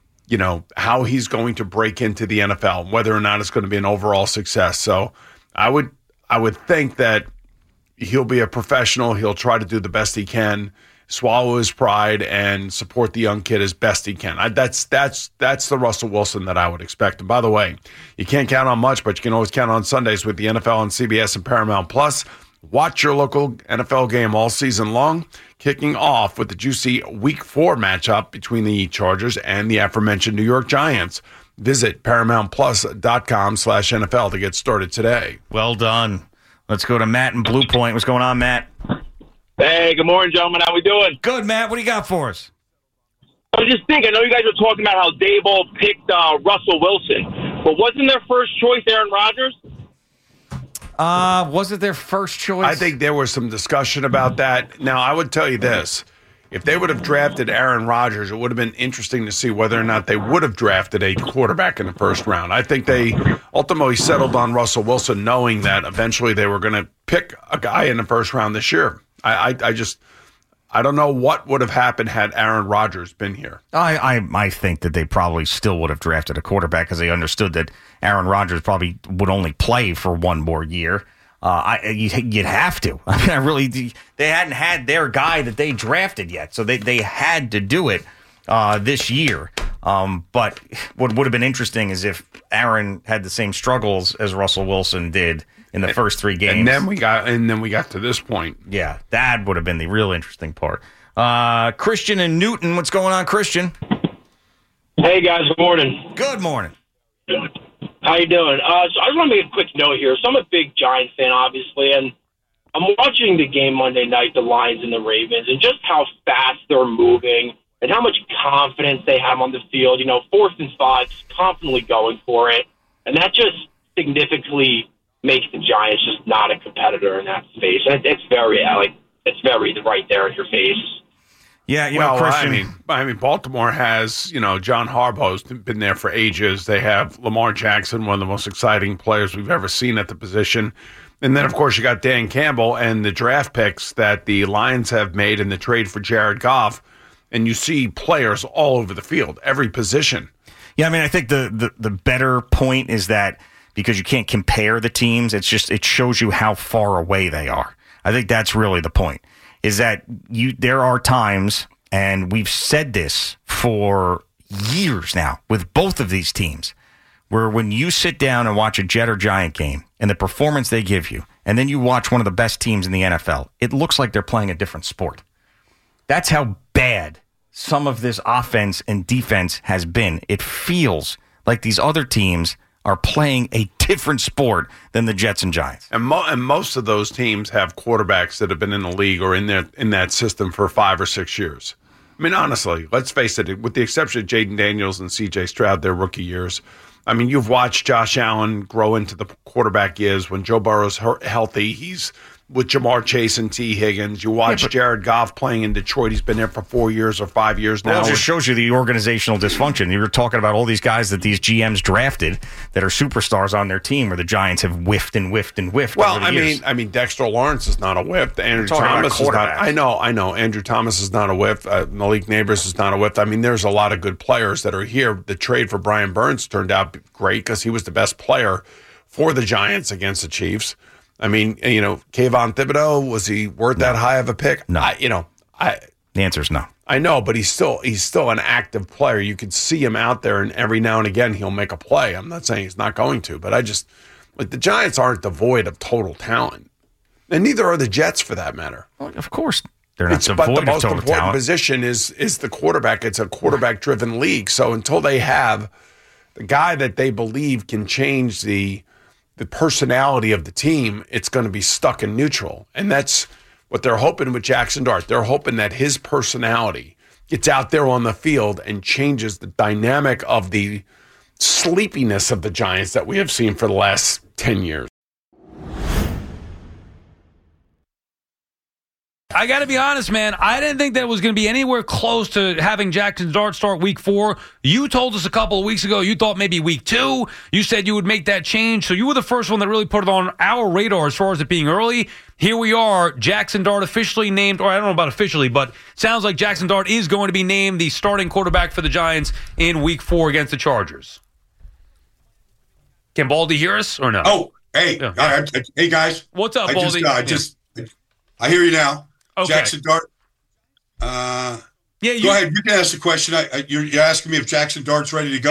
how he's going to break into the NFL, whether or not it's going to be an overall success. So I would think that he'll be a professional. He'll try to do the best he can, swallow his pride, and support the young kid as best he can. That's the Russell Wilson that I would expect. And by the way, you can't count on much, but you can always count on Sundays with the NFL on CBS and Paramount Plus. Watch your local NFL game all season long, kicking off with the juicy Week 4 matchup between the Chargers and the aforementioned New York Giants. Visit ParamountPlus.com/NFL to get started today. Well done. Let's go to Matt in Blue Point. What's going on, Matt? Hey, good morning, gentlemen. How we doing? Good, Matt. What do you got for us? I was just thinking, I know you guys were talking about how Daboll picked Russell Wilson, but wasn't their first choice Aaron Rodgers? Was it their first choice? I think there was some discussion about that. Now, I would tell you this. If they would have drafted Aaron Rodgers, it would have been interesting to see whether or not they would have drafted a quarterback in the first round. I think they ultimately settled on Russell Wilson, knowing that eventually they were going to pick a guy in the first round this year. I don't know what would have happened had Aaron Rodgers been here. I think that they probably still would have drafted a quarterback because they understood that Aaron Rodgers probably would only play for one more year. You'd have to. I mean, they hadn't had their guy that they drafted yet, so they had to do it this year. But what would have been interesting is if Aaron had the same struggles as Russell Wilson did in the first 3 games, and then we got to this point. Yeah, that would have been the real interesting part. Christian and Newton, what's going on, Christian? Hey guys, good morning. Good morning. How you doing? So I just want to make a quick note here. So I'm a big Giants fan, obviously, and I'm watching the game Monday night, the Lions and the Ravens, and just how fast they're moving and how much confidence they have on the field. 4th and 5, just confidently going for it, and that just significantly makes the Giants just not a competitor in that space. And it's very right there in your face. Yeah, Christian. I mean, Baltimore has, John Harbaugh's been there for ages. They have Lamar Jackson, one of the most exciting players we've ever seen at the position. And then, of course, you got Dan Campbell and the draft picks that the Lions have made in the trade for Jared Goff. And you see players all over the field, every position. Yeah, I mean, I think the better point is that because you can't compare the teams, it shows you how far away they are. I think that's really the point. Is that there are times, and we've said this for years now with both of these teams, where when you sit down and watch a Jet or Giant game and the performance they give you, and then you watch one of the best teams in the NFL, it looks like they're playing a different sport. That's how bad some of this offense and defense has been. It feels like these other teams are playing a different sport than the Jets and Giants. And most of those teams have quarterbacks that have been in the league or in that system for 5 or 6 years. I mean, honestly, let's face it, with the exception of Jaden Daniels and C.J. Stroud, their rookie years, I mean, you've watched Josh Allen grow into the quarterback he is. When Joe Burrow's healthy, he's with Jamar Chase and T. Higgins. You watch Jared Goff playing in Detroit. He's been there for 4 years or 5 years now. Well, it just shows you the organizational dysfunction. You were talking about all these guys that these GMs drafted that are superstars on their team, where the Giants have whiffed and whiffed and whiffed. Well, I mean, Dexter Lawrence is not a whiff. Andrew Thomas is not. I know. Andrew Thomas is not a whiff. Malik Neighbors is not a whiff. I mean, there's a lot of good players that are here. The trade for Brian Burns turned out great because he was the best player for the Giants against the Chiefs. I mean, Kayvon Thibodeau, was he worth that high of a pick? No. The answer is no. I know, but he's still an active player. You can see him out there, and every now and again he'll make a play. I'm not saying he's not going to, but the Giants aren't devoid of total talent, and neither are the Jets for that matter. Well, of course, they're not devoid but the of most total important talent. position is the quarterback. It's a quarterback-driven league, so until they have the guy that they believe can change the personality of the team, it's going to be stuck in neutral. And that's what they're hoping with Jackson Dart. They're hoping that his personality gets out there on the field and changes the dynamic of the sleepiness of the Giants that we have seen for the last 10 years. I got to be honest, man. I didn't think that it was going to be anywhere close to having Jackson Dart start week 4. You told us a couple of weeks ago you thought maybe week 2. You said you would make that change. So you were the first one that really put it on our radar as far as it being early. Here we are, Jackson Dart officially named, or I don't know about officially, but sounds like Jackson Dart is going to be named the starting quarterback for the Giants in week 4 against the Chargers. Can Baldy hear us or no? Oh, hey. Yeah. Hey, guys. What's up, Baldy? I hear you now. Okay. Jackson Dart. Go ahead. You can ask the question. You're asking me if Jackson Dart's ready to go.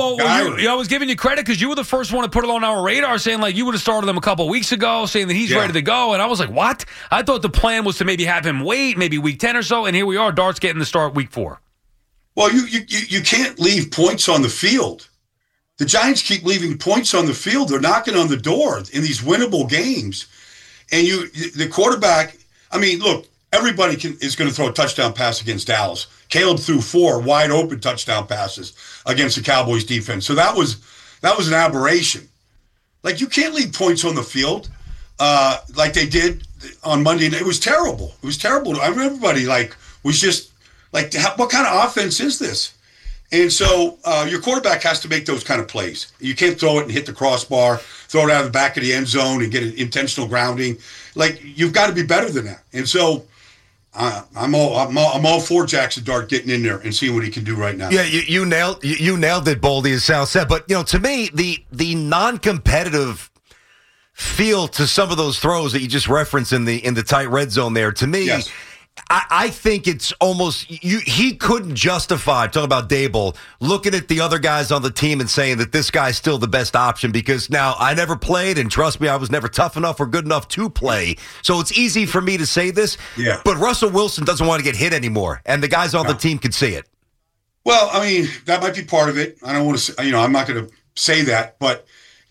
I was giving you credit because you were the first one to put it on our radar, saying like you would have started him a couple of weeks ago, saying that he's ready to go. And I was like, what? I thought the plan was to maybe have him wait, maybe week 10 or so. And here we are. Dart's getting the start week 4. Well, you can't leave points on the field. The Giants keep leaving points on the field. They're knocking on the door in these winnable games. And the quarterback, I mean, look, everybody is going to throw a touchdown pass against Dallas. Caleb threw 4 wide open touchdown passes against the Cowboys defense. So that was an aberration. Like, you can't leave points on the field like they did on Monday night. It was terrible. It was terrible. I remember everybody was just like, what kind of offense is this? And so your quarterback has to make those kind of plays. You can't throw it and hit the crossbar, throw it out of the back of the end zone and get an intentional grounding. Like, you've got to be better than that. And so I'm all for Jackson Dart getting in there and seeing what he can do right now. Yeah, you nailed it, Baldy, as Sal said. But to me, the non-competitive feel to some of those throws that you just referenced in the tight red zone there, to me. Yes. I think it's almost he couldn't justify, talking about Daboll, looking at the other guys on the team and saying that this guy's still the best option because now I never played and trust me, I was never tough enough or good enough to play. So it's easy for me to say this. Yeah. But Russell Wilson doesn't want to get hit anymore, and the guys on the team can see it. Well, I mean, that might be part of it. I don't want to say, I'm not going to say that, but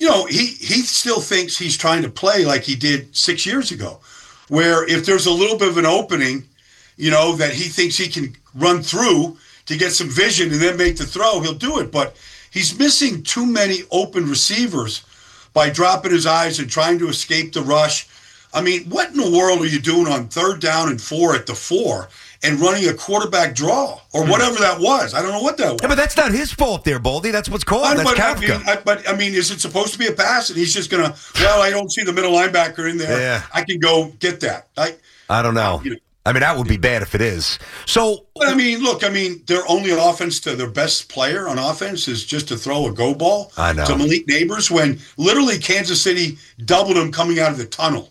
he still thinks he's trying to play like he did 6 years ago, where if there's a little bit of an opening, that he thinks he can run through to get some vision and then make the throw, he'll do it. But he's missing too many open receivers by dropping his eyes and trying to escape the rush. I mean, what in the world are you doing on 3rd down and 4 at the 4 and running a quarterback draw or whatever that was? I don't know what that was. Yeah, but that's not his fault there, Baldy. That's what's called. That's Kafka. But is it supposed to be a pass? And he's just going to, I don't see the middle linebacker in there. Yeah. I can go get that. I don't know. I mean, that would be bad if it is. So, but their only offense to their best player on offense is just to throw a go ball to Malik Neighbors when literally Kansas City doubled him coming out of the tunnel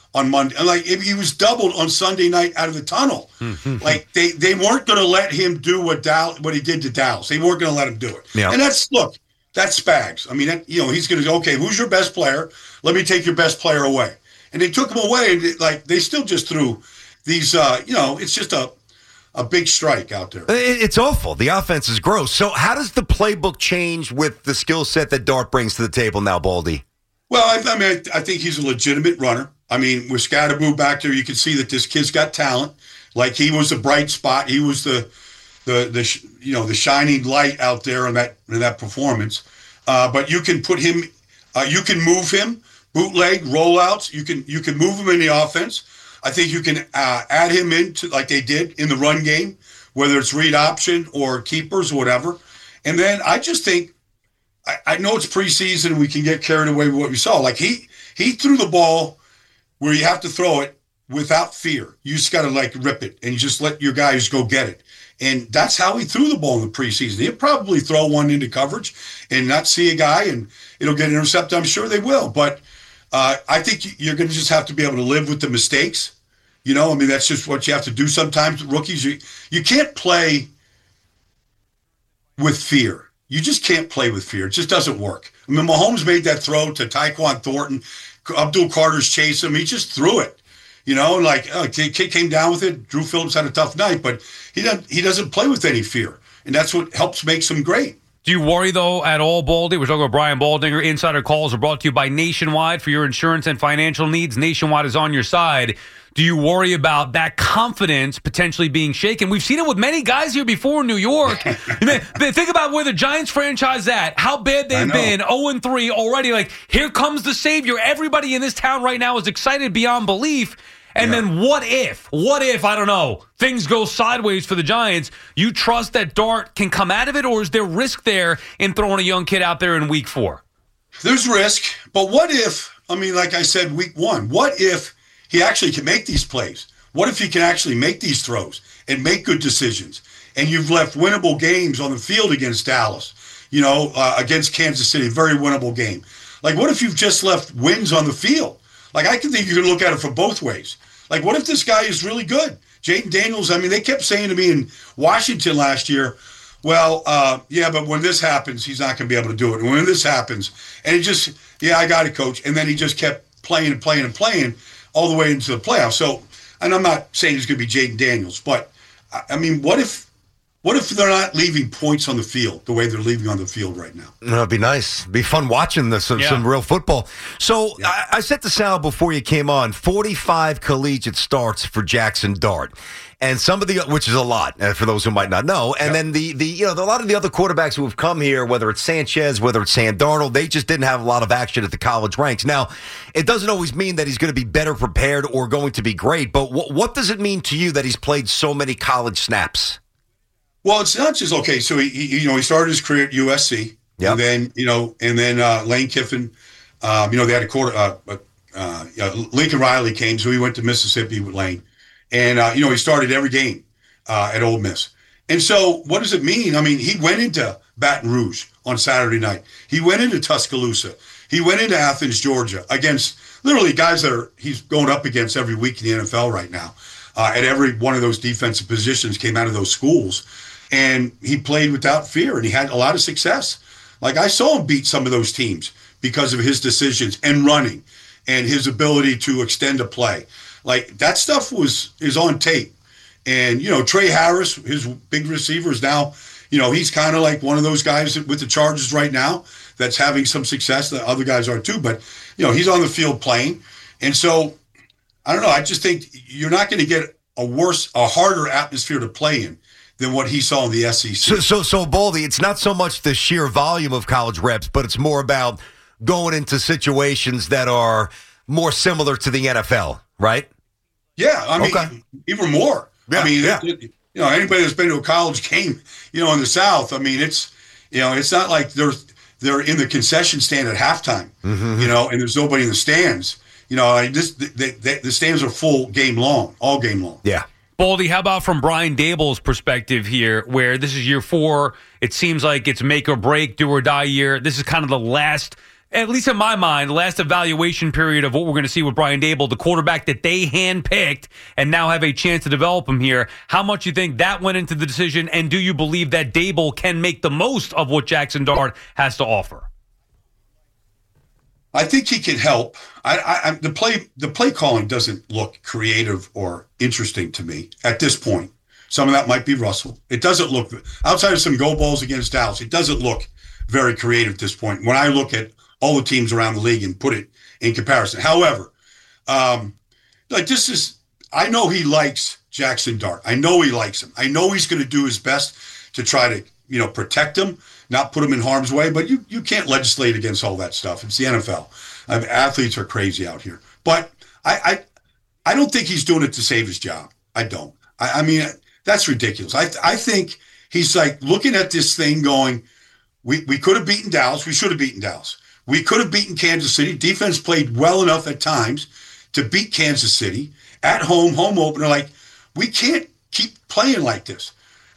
on Monday. Like he was doubled on Sunday night out of the tunnel. Like they weren't going to let him do what he did to Dallas. They weren't going to let him do it. Yeah. And that's Spags. I mean, he's going to go, okay, who's your best player? Let me take your best player away. And they took him away, and they still just threw these. It's just a big strike out there. It's awful. The offense is gross. So how does the playbook change with the skill set that Dart brings to the table now, Baldy? Well, I think he's a legitimate runner. I mean, with Scatterboo back there, you can see that this kid's got talent. Like he was a bright spot. He was the shining light out there in that performance. But you can put him, you can move him, bootleg, rollouts. You can move him in the offense. I think you can add him into like they did in the run game, whether it's read option or keepers or whatever. And then I just think, I know it's preseason. We can get carried away with what we saw. Like he threw the ball where you have to throw it without fear. You just got to rip it and you just let your guys go get it. And that's how he threw the ball in the preseason. He'll probably throw one into coverage and not see a guy and it'll get intercepted. I'm sure they will. But I think you're going to just have to be able to live with the mistakes. That's just what you have to do sometimes. Rookies, you can't play with fear. You just can't play with fear. It just doesn't work. I mean, Mahomes made that throw to Tyquan Thornton. Abdul Carter's chased him. He just threw it. Kid came down with it. Drew Phillips had a tough night, but he doesn't play with any fear, and that's what helps makes him great. Do you worry, though, at all, Baldy? We're talking about Brian Baldinger. Insider calls are brought to you by Nationwide for your insurance and financial needs. Nationwide is on your side. Do you worry about that confidence potentially being shaken? We've seen it with many guys here before in New York. Think about where the Giants franchise is at, how bad they've been, 0-3 already. Like, here comes the savior. Everybody in this town right now is excited beyond belief. And then what if, I don't know, things go sideways for the Giants? You trust that Dart can come out of it, or is there risk there in throwing a young kid out there in week 4? There's risk, but what if, like I said, week 1, what if he actually can make these plays? What if he can actually make these throws and make good decisions? And you've left winnable games on the field against Dallas, against Kansas City, very winnable game. Like, what if you've just left wins on the field? Like, I think you can look at it from both ways. Like, what if this guy is really good? Jayden Daniels, they kept saying to me in Washington last year, well, but when this happens, he's not going to be able to do it. And when this happens, and he just, I got it, coach. And then he just kept playing and playing and playing all the way into the playoffs. So, and I'm not saying it's going to be Jayden Daniels, but, what if they're not leaving points on the field the way they're leaving on the field right now? It'd be nice. It'd be fun watching some real football. So I said to Sal before you came on, 45 collegiate starts for Jackson Dart. And some of which is a lot for those who might not know. And then a lot of the other quarterbacks who have come here, whether it's Sanchez, whether it's Sam Darnold, they just didn't have a lot of action at the college ranks. Now, it doesn't always mean that he's going to be better prepared or going to be great, but what does it mean to you that he's played so many college snaps? Well, it's not just okay. So he started his career at USC, and then Lane Kiffin, they had a quarter. Lincoln Riley came, so he went to Mississippi with Lane, and he started every game at Ole Miss. And so, what does it mean? He went into Baton Rouge on Saturday night. He went into Tuscaloosa. He went into Athens, Georgia, against literally guys that he's going up against every week in the NFL right now. At every one of those defensive positions came out of those schools. And he played without fear, and he had a lot of success. Like, I saw him beat some of those teams because of his decisions and running and his ability to extend a play. Like, that stuff is on tape. And, Trey Harris, his big receiver, is now, he's kind of like one of those guys with the Chargers right now that's having some success. The other guys are too. But, he's on the field playing. And so, I don't know. I just think you're not going to get a harder atmosphere to play in than what he saw in the SEC. So Baldy, it's not so much the sheer volume of college reps, but it's more about going into situations that are more similar to the NFL, right? Yeah, even more. Yeah, anybody that's been to a college game, in the South, it's not like they're in the concession stand at halftime, and there's nobody in the stands. The stands are full game long, all game long. Yeah. Baldy, how about from Brian Daboll's perspective here, where this is year 4, it seems like it's make or break, do or die year. This is kind of the last at least in my mind, the last evaluation period of what we're going to see with Brian Daboll, the quarterback that they handpicked and now have a chance to develop him here, how much you think that went into the decision, and do you believe that Daboll can make the most of what Jackson Dart has to offer? I think he can help. The play calling doesn't look creative or interesting to me at this point. Some of that might be Russell. It doesn't look, outside of some go balls against Dallas, it doesn't look very creative at this point when I look at all the teams around the league and put it in comparison. However, I know he likes Jackson Dart. I know he likes him. I know he's going to do his best to try to, protect him, not put him in harm's way, but you can't legislate against all that stuff. It's the NFL. Athletes are crazy out here. But I don't think he's doing it to save his job. I don't. I mean, that's ridiculous. I think he's like looking at this thing going, we could have beaten Dallas. We should have beaten Dallas. We could have beaten Kansas City. Defense played well enough at times to beat Kansas City at home opener. Like, we can't keep playing like this.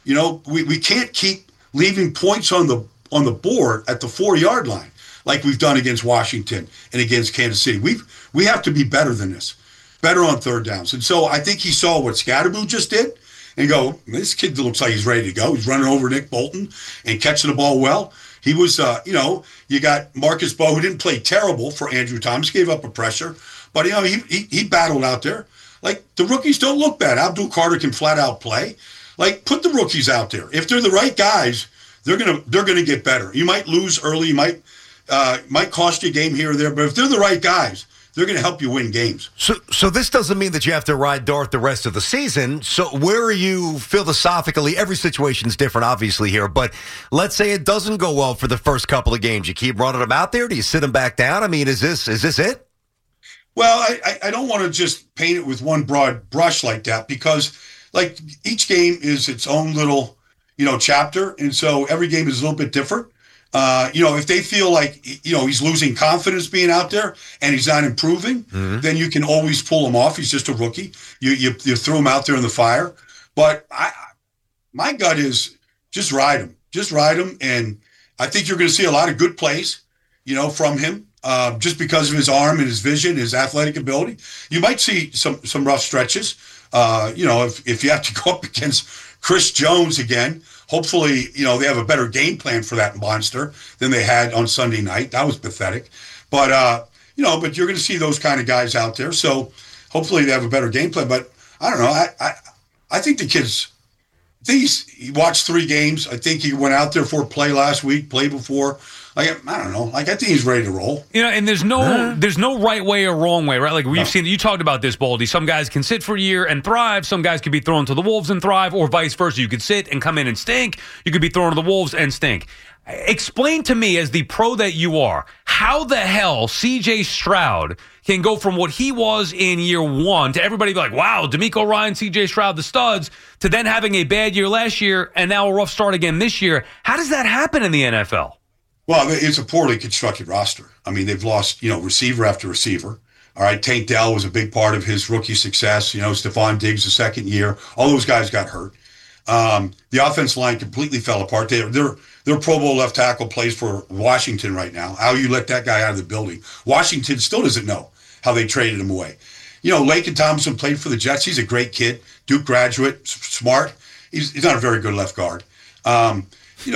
We can't keep leaving points on the board at the 4-yard line like we've done against Washington and against Kansas City. We have to be better than this, better on third downs. And so I think he saw what Scatterboo just did and go, this kid looks like he's ready to go. He's running over Nick Bolton and catching the ball well. He was, you got Marcus Bowe, who didn't play terrible for Andrew Thomas, gave up a pressure, but he battled out there. Like, the rookies don't look bad. Abdul Carter can flat out play. Like, put the rookies out there. If they're the right guys, they're gonna get better. You might lose early, you might cost you a game here or there, but if they're the right guys, they're going to help you win games. So this doesn't mean that you have to ride Dart the rest of the season. So where are you philosophically? Every situation's different, obviously, here. But let's say it doesn't go well for the first couple of games. You keep running them out there? Do you sit them back down? I mean, is this it? Well, I don't want to just paint it with one broad brush like that, because like each game is its own little, chapter. And so every game is a little bit different. If they feel like, he's losing confidence being out there and he's not improving, then you can always pull him off. He's just a rookie. You throw him out there in the fire. But my gut is just ride him. Just ride him. And I think you're going to see a lot of good plays, from him, just because of his arm and his vision, his athletic ability. You might see some rough stretches. If you have to go up against Chris Jones again, hopefully, they have a better game plan for that monster than they had on Sunday night. That was pathetic. But, but you're going to see those kind of guys out there. So hopefully they have a better game plan. But I don't know. I think the kid's, he watched 3 games. I think he went out there for a play last week, play before. Like, I don't know. Like, I think he's ready to roll. And there's no right way or wrong way, right? Like, we've seen, you talked about this, Baldy. Some guys can sit for a year and thrive. Some guys could be thrown to the Wolves and thrive, or vice versa. You could sit and come in and stink. You could be thrown to the Wolves and stink. Explain to me, as the pro that you are, how the hell C.J. Stroud can go from what he was in year 1 to everybody be like, wow, DeMeco Ryan, C.J. Stroud, the studs, to then having a bad year last year and now a rough start again this year. How does that happen in the NFL? Well, it's a poorly constructed roster. I mean, they've lost, receiver after receiver. All right, Tank Dell was a big part of his rookie success. Stephon Diggs the second year. All those guys got hurt. The offensive line completely fell apart. Their Pro Bowl left tackle plays for Washington right now. How you let that guy out of the building? Washington still doesn't know how they traded him away. Laken Tomlinson played for the Jets. He's a great kid, Duke graduate, smart. He's not a very good left guard. And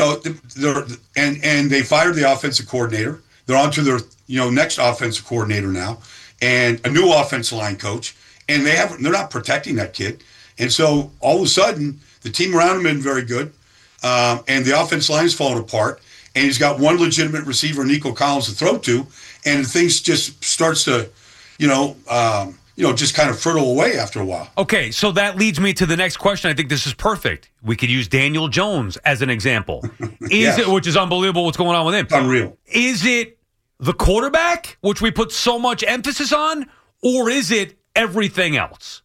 they fired the offensive coordinator. They're on to their, next offensive coordinator now, and a new offensive line coach. And they're not protecting that kid. And so all of a sudden, the team around him isn't very good, and the offensive line is falling apart. And he's got one legitimate receiver, Nico Collins, to throw to, and things just starts to, just kind of frizzle away after a while. Okay, so that leads me to the next question. I think this is perfect. We could use Daniel Jones as an example. Yes. Which is unbelievable what's going on with him. It's unreal. Is it the quarterback, which we put so much emphasis on, or is it everything else?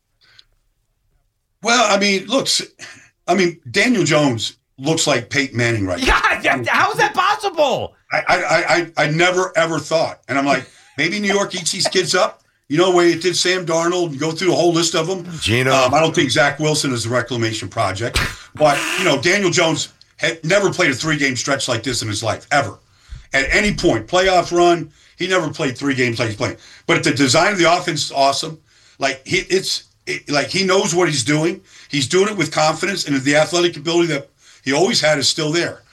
Well, Daniel Jones looks like Peyton Manning right now. Yeah, how is that possible? I never, ever thought. And I'm like, maybe New York eats these kids up. Where it did Sam Darnold and go through the whole list of them. Gino. I don't think Zach Wilson is the reclamation project. But, Daniel Jones had never played a 3-game stretch like this in his life, ever. at any point. Playoff run, he never played 3 games like he's playing. But the design of the offense is awesome. Like he knows what he's doing. He's doing it with confidence, and the athletic ability that he always had is still there.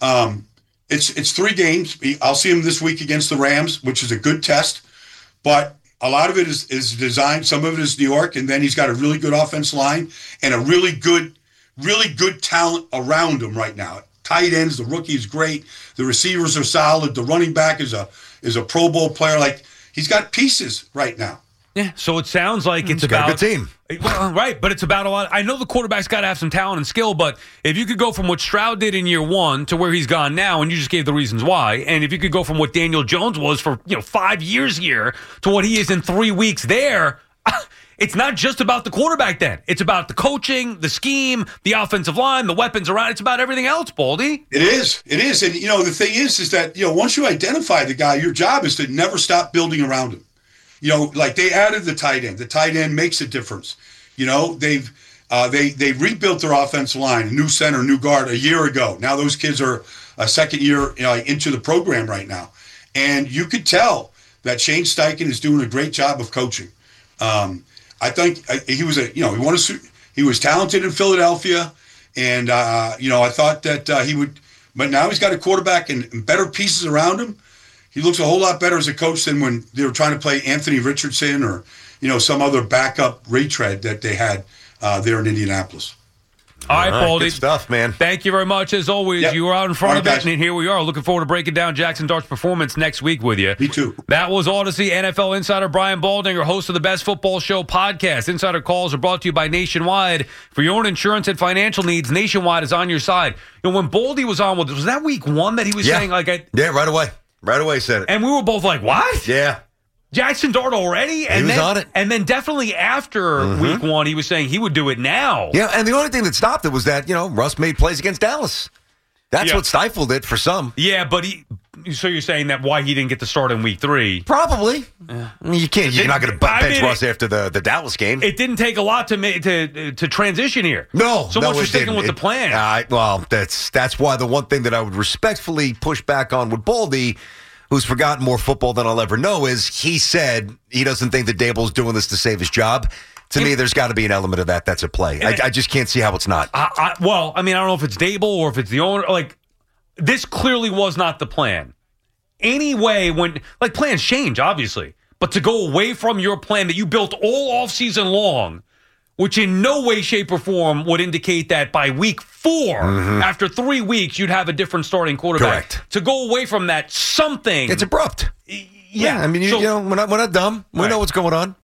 It's 3 games. I'll see him this week against the Rams, which is a good test. But a lot of it is design. Some of it is New York, and then he's got a really good offense line and a really good talent around him right now. Tight ends, the rookie is great. The receivers are solid. The running back is a Pro Bowl player. Like, he's got pieces right now. Yeah, so it sounds like it's got about a good team. Well, right, but it's about a lot. I know the quarterback's got to have some talent and skill, but if you could go from what Stroud did in year 1 to where he's gone now, and you just gave the reasons why, and if you could go from what Daniel Jones was for 5 years here to what he is in 3 weeks there, it's not just about the quarterback then. It's about the coaching, the scheme, the offensive line, the weapons around. It's about everything else, Baldy. It is. And, the thing is that, once you identify the guy, your job is to never stop building around him. Like they added the tight end. The tight end makes a difference. They've rebuilt their offensive line, a new center, new guard a year ago. Now those kids are a second year into the program right now. And you could tell that Shane Steichen is doing a great job of coaching. I think he was he was talented in Philadelphia, and I thought that he would. But now he's got a quarterback and better pieces around him. He looks a whole lot better as a coach than when they were trying to play Anthony Richardson or some other backup retread that they had there in Indianapolis. All right, Baldy. Good stuff, man. Thank you very much. As always, you were out in front of it, and here we are. Looking forward to breaking down Jackson Dart's performance next week with you. Me too. That was Odyssey NFL insider Brian Baldinger, host of the Best Football Show podcast. Insider calls are brought to you by Nationwide. For your own insurance and financial needs, Nationwide is on your side. When Baldy was on with us, was that week 1 that he was saying Yeah, right away. Right away said it. And we were both like, what? Yeah. Jackson Dart already? He was on it. And then definitely after week 1, he was saying he would do it now. Yeah, and the only thing that stopped it was that, Russ made plays against Dallas. That's what stifled it for some. Yeah, but so you're saying that why he didn't get to start in week 3? Probably. I mean, you're not going to bench Russ after the Dallas game. It didn't take a lot to transition here. No. So what's you're sticking with the plan? That's why the one thing that I would respectfully push back on with Baldy, who's forgotten more football than I'll ever know, is he said he doesn't think that Dable's doing this to save his job. To me, there's got to be an element of that that's at play. I just can't see how it's not. I don't know if it's Dable or if it's the owner. This clearly was not the plan. Anyway, plans change, obviously. But to go away from your plan that you built all offseason long, which in no way, shape, or form would indicate that by week 4, after 3 weeks, you'd have a different starting quarterback. Correct. To go away from that something. It's abrupt. Yeah. I mean, we're not dumb. We know what's going on.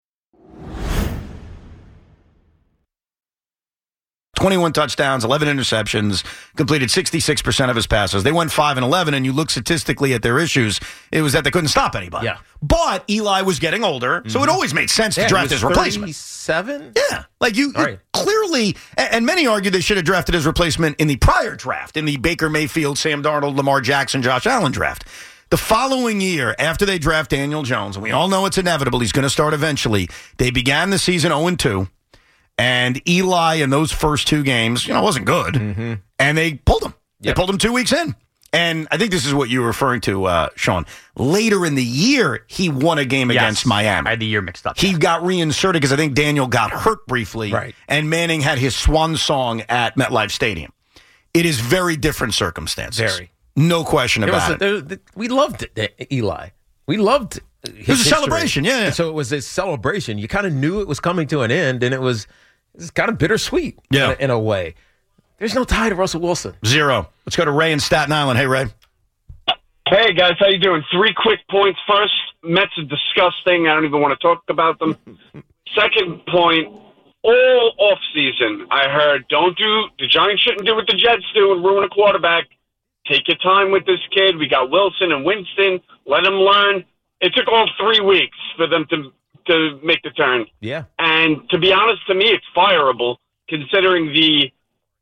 21 touchdowns, 11 interceptions, completed 66% of his passes. They went 5-11, and you look statistically at their issues, it was that they couldn't stop anybody. Yeah. But Eli was getting older, so it always made sense to draft his replacement. 37? Yeah. Clearly, and many argue they should have drafted his replacement in the prior draft, in the Baker Mayfield, Sam Darnold, Lamar Jackson, Josh Allen draft. The following year, after they draft Daniel Jones, and we all know it's inevitable, he's going to start eventually, they began the season 0-2. And Eli in those first 2 games, wasn't good. And they pulled him. They pulled him 2 weeks in. And I think this is what you were referring to, Sean. Later in the year, he won a game against Miami. I had the year mixed up. He got reinserted because I think Daniel got hurt briefly. Right. And Manning had his swan song at MetLife Stadium. It is very different circumstances. Very. No question about it. We loved Eli. We loved it was a celebration, yeah. And so it was a celebration. You kind of knew it was coming to an end, and it was kind of bittersweet in a way. There's no tie to Russell Wilson. 0. Let's go to Ray in Staten Island. Hey, Ray. Hey, guys. How you doing? 3 quick points. First, Mets are disgusting. I don't even want to talk about them. Second point, all offseason, I heard, the Giants shouldn't do what the Jets do and ruin a quarterback. Take your time with this kid. We got Wilson and Winston. Let him learn. It took all 3 weeks for them to make the turn. Yeah. And to be honest, to me, it's fireable considering the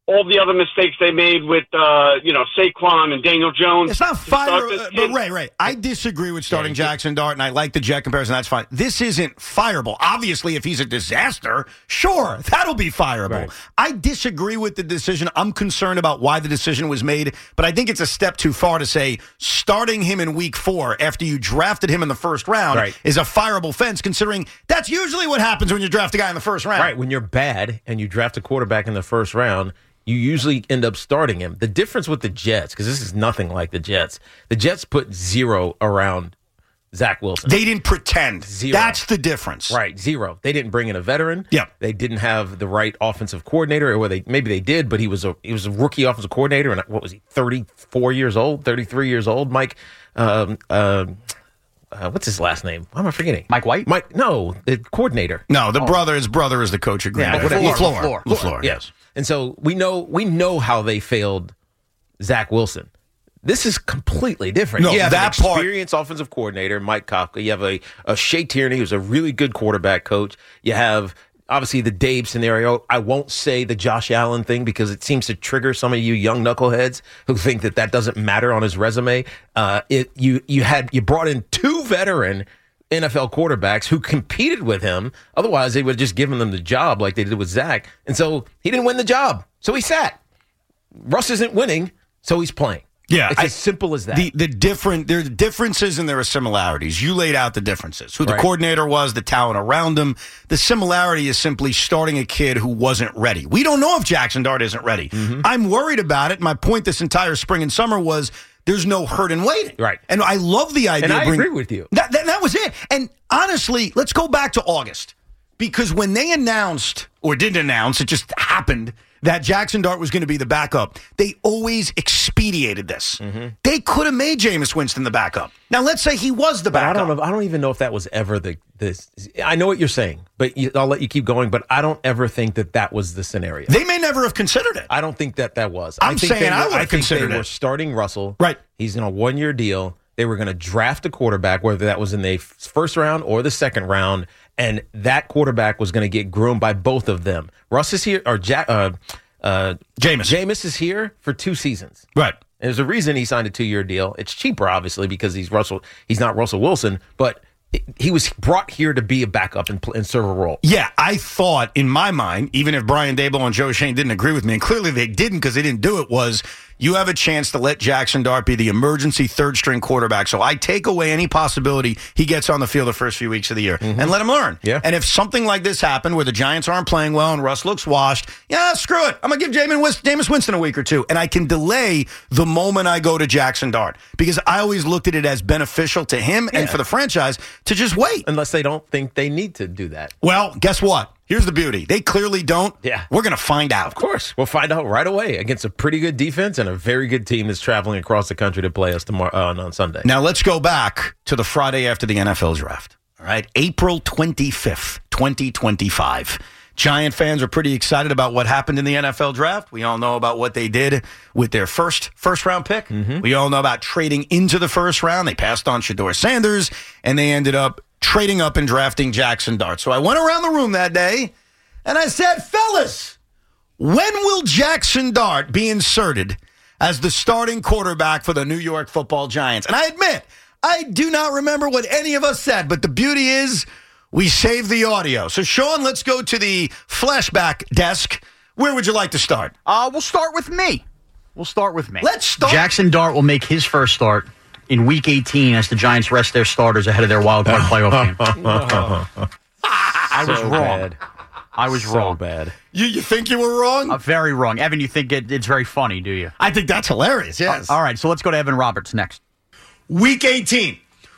all the other mistakes they made with, Saquon and Daniel Jones. It's not fire, but Ray, I disagree with starting Jackson Dart, and I like the Jet comparison. That's fine. This isn't fireable. Obviously, if he's a disaster, sure, that'll be fireable. Right. I disagree with the decision. I'm concerned about why the decision was made, but I think it's a step too far to say starting him in week 4 after you drafted him in the first round is a fireable fence, considering that's usually what happens when you draft a guy in the first round. Right, when you're bad and you draft a quarterback in the first round, you usually end up starting him. The difference with the Jets, because this is nothing like the Jets put 0 around Zach Wilson. They didn't pretend. 0. That's the difference. Right, 0. They didn't bring in a veteran. Yeah. They didn't have the right offensive coordinator, or maybe they did, but he was a rookie offensive coordinator, and what was he, 33 years old, Mike? What's his last name? Why am I forgetting? Mike White? No, the coordinator. No, his brother is the coach of Green Bay. LaFleur. Yes. And so we know how they failed Zach Wilson. This is completely different. No, you have that an experienced offensive coordinator, Mike Kafka. You have a Shea Tierney, who's a really good quarterback coach. You have, obviously, the Dave scenario. I won't say the Josh Allen thing because it seems to trigger some of you young knuckleheads who think that doesn't matter on his resume. You brought in 2 veteran NFL quarterbacks who competed with him. Otherwise, they would have just given them the job like they did with Zach. And so he didn't win the job. So he sat. Russ isn't winning, so he's playing. Yeah, it's as simple as that. There are differences and there are similarities. You laid out the differences. Who the coordinator was, the talent around him. The similarity is simply starting a kid who wasn't ready. We don't know if Jackson Dart isn't ready. Mm-hmm. I'm worried about it. My point this entire spring and summer was there's no hurt in waiting. Right. And I love the idea. And I agree with you. That was it. And honestly, let's go back to August. Because when they announced, or didn't announce, it just happened, that Jackson Dart was going to be the backup, they always expedited this. Mm-hmm. They could have made Jameis Winston the backup. Now, let's say he was the backup. I don't even know if that was ever this. I know what you're saying, but I'll let you keep going, but I don't ever think that was the scenario. They may never have considered it. I don't think that was. I would have considered it. They were starting Russell. Right. He's in a 1-year deal. They were going to draft a quarterback, whether that was in the first round or the second round, and that quarterback was going to get groomed by both of them. Russ is here, or Jameis. Jameis is here for 2 seasons. Right. And there's a reason he signed a 2-year deal. It's cheaper, obviously, because he's not Russell Wilson, but he was brought here to be a backup and serve a role. Yeah, I thought, in my mind, even if Brian Daboll and Joe Schoen didn't agree with me, and clearly they didn't because they didn't do it, was you have a chance to let Jackson Dart be the emergency third-string quarterback. So I take away any possibility he gets on the field the first few weeks of the year and let him learn. Yeah. And if something like this happened where the Giants aren't playing well and Russ looks washed, screw it. I'm going to give Jameis Winston a week or 2. And I can delay the moment I go to Jackson Dart because I always looked at it as beneficial to him and for the franchise to just wait. Unless they don't think they need to do that. Well, guess what? Here's the beauty. They clearly don't. Yeah. We're going to find out. Of course. We'll find out right away against a pretty good defense and a very good team that's traveling across the country to play us tomorrow on Sunday. Now, let's go back to the Friday after the NFL draft. All right. April 25th, 2025. Giant fans are pretty excited about what happened in the NFL draft. We all know about what they did with their first round pick. Mm-hmm. We all know about trading into the first round. They passed on Shedeur Sanders, and they ended up trading up and drafting Jackson Dart. So I went around the room that day, and I said, fellas, when will Jackson Dart be inserted as the starting quarterback for the New York Football Giants? And I admit, I do not remember what any of us said, but the beauty is we saved the audio. So, Sean, let's go to the flashback desk. Where would you like to start? We'll start with me. Let's start. Jackson Dart will make his first start in Week 18 as the Giants rest their starters ahead of their wild card playoff game. I was wrong. I was wrong. Bad. You think you were wrong? Very wrong. Evan, you think it's very funny, do you? I think that's hilarious, yes. All right, so let's go to Evan Roberts next. Week 18.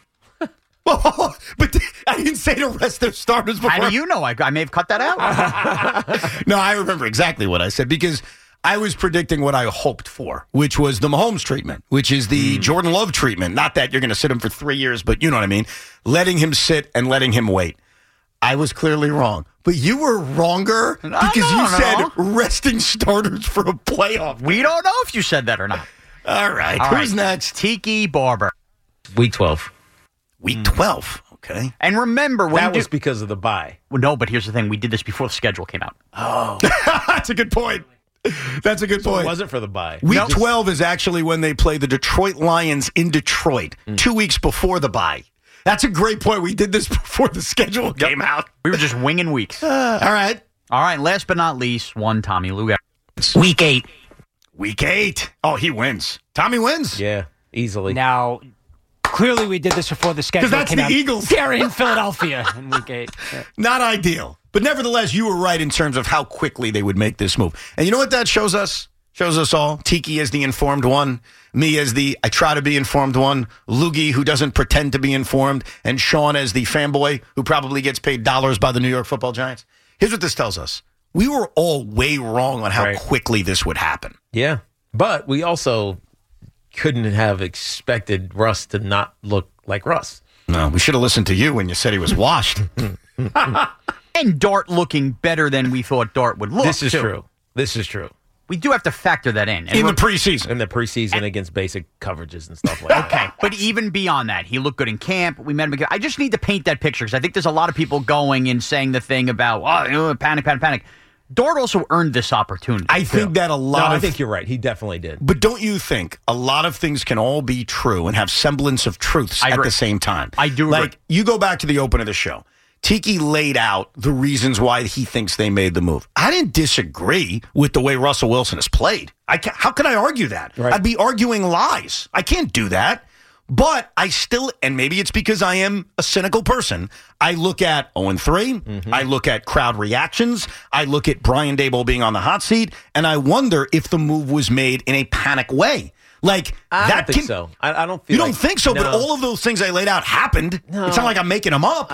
But I didn't say to rest their starters before. How do you know? I may have cut that out. No, I remember exactly what I said because I was predicting what I hoped for, which was the Mahomes treatment, which is the Jordan Love treatment. Not that you're going to sit him for 3 years, but you know what I mean. Letting him sit and letting him wait. I was clearly wrong. But you were wronger because you said resting starters for a playoff. We don't know if you said that or not. All right. Who's next? Tiki Barber. Week 12. Week 12. Okay. And remember, when that was because of the bye. Well, no, but here's the thing. We did this before the schedule came out. Oh. That's a good point. That's a good So point. it wasn't for the bye. Week 12 is actually when they play the Detroit Lions in Detroit, 2 weeks before the bye. That's a great point. We did this before the schedule came out. We were just winging weeks. All right. All right, last but not least, one Tommy Lugar. Week 8. Week 8. Oh, he wins. Tommy wins. Yeah, easily. Now, clearly we did this before the schedule Because that's came the out. Eagles. They're in Philadelphia in week 8. Yeah. Not ideal. But nevertheless, you were right in terms of how quickly they would make this move. And you know what that shows us? Shows us all. Tiki as the informed one. Me as the I try to be informed one. Loogie, who doesn't pretend to be informed. And Sean as the fanboy, who probably gets paid dollars by the New York Football Giants. Here's what this tells us. We were all way wrong on how quickly this would happen. Yeah. But we also couldn't have expected Russ to not look like Russ. No, we should have listened to you when you said he was washed. And Dart looking better than we thought Dart would look. This is too. true. This is true. We do have to factor that in. And In the preseason. In the preseason against basic coverages and stuff like that. Okay, but even beyond that, he looked good in camp. We met him again. I just need to paint that picture because I think there's a lot of people going and saying the thing about, panic. Dart also earned this opportunity. I think that a lot I of... think you're right. He definitely did. But don't you think a lot of things can all be true and have semblance of truths at the same time? I do Like, agree. you go back to the open of the show. Tiki laid out the reasons why he thinks they made the move. I didn't disagree with the way Russell Wilson has played. How could I argue that? Right. I'd be arguing lies. I can't do that. But I still, and maybe it's because I am a cynical person, I look at 0-3, I look at crowd reactions, I look at Brian Daboll being on the hot seat, and I wonder if the move was made in a panic way. Like, I that don't think so. I don't feel You don't like- think so, but no. all of those things I laid out happened. No. It's not like I'm making them up.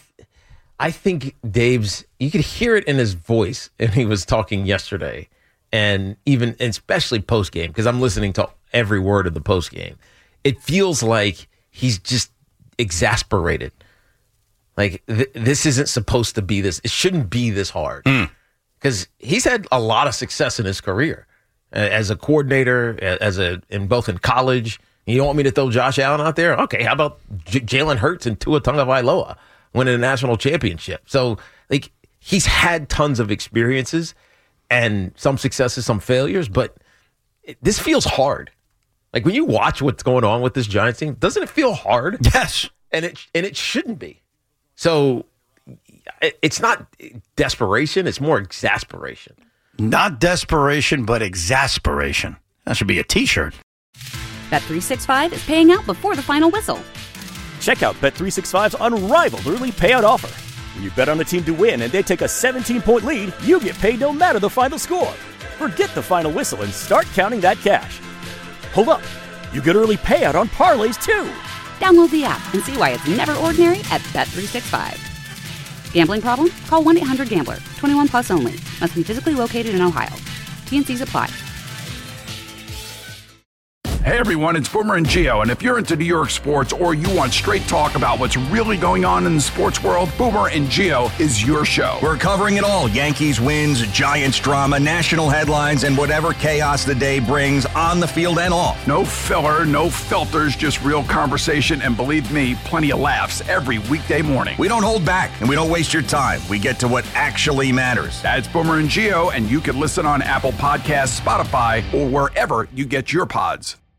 I think Dave's, you could hear it in his voice, and he was talking yesterday, and especially post game, because I'm listening to every word of the post game. It feels like he's just exasperated. Like, this isn't supposed to be this. It shouldn't be this hard. Because he's had a lot of success in his career as a coordinator, in both in college. You don't want me to throw Josh Allen out there? Okay, how about Jalen Hurts and Tua Tagovailoa winning a national championship? So, like, he's had tons of experiences and some successes, some failures, but this feels hard. Like, when you watch what's going on with this Giants team, doesn't it feel hard? Yes. And it shouldn't be. So it's not desperation, it's more exasperation. Not desperation, but exasperation. That should be a T-shirt. Bet365 is paying out before the final whistle. Check out Bet365's unrivaled early payout offer. When you bet on a team to win and they take a 17-point lead, you get paid no matter the final score. Forget the final whistle and start counting that cash. Hold up. You get early payout on parlays, too. Download the app and see why it's never ordinary at Bet365. Gambling problem? Call 1-800-GAMBLER. 21 plus only. Must be physically located in Ohio. T&Cs apply. Hey everyone, it's Boomer and Gio, and if you're into New York sports or you want straight talk about what's really going on in the sports world, Boomer and Gio is your show. We're covering it all. Yankees wins, Giants drama, national headlines, and whatever chaos the day brings on the field and off. No filler, no filters, just real conversation, and believe me, plenty of laughs every weekday morning. We don't hold back, and we don't waste your time. We get to what actually matters. That's Boomer and Gio, and you can listen on Apple Podcasts, Spotify, or wherever you get your pods.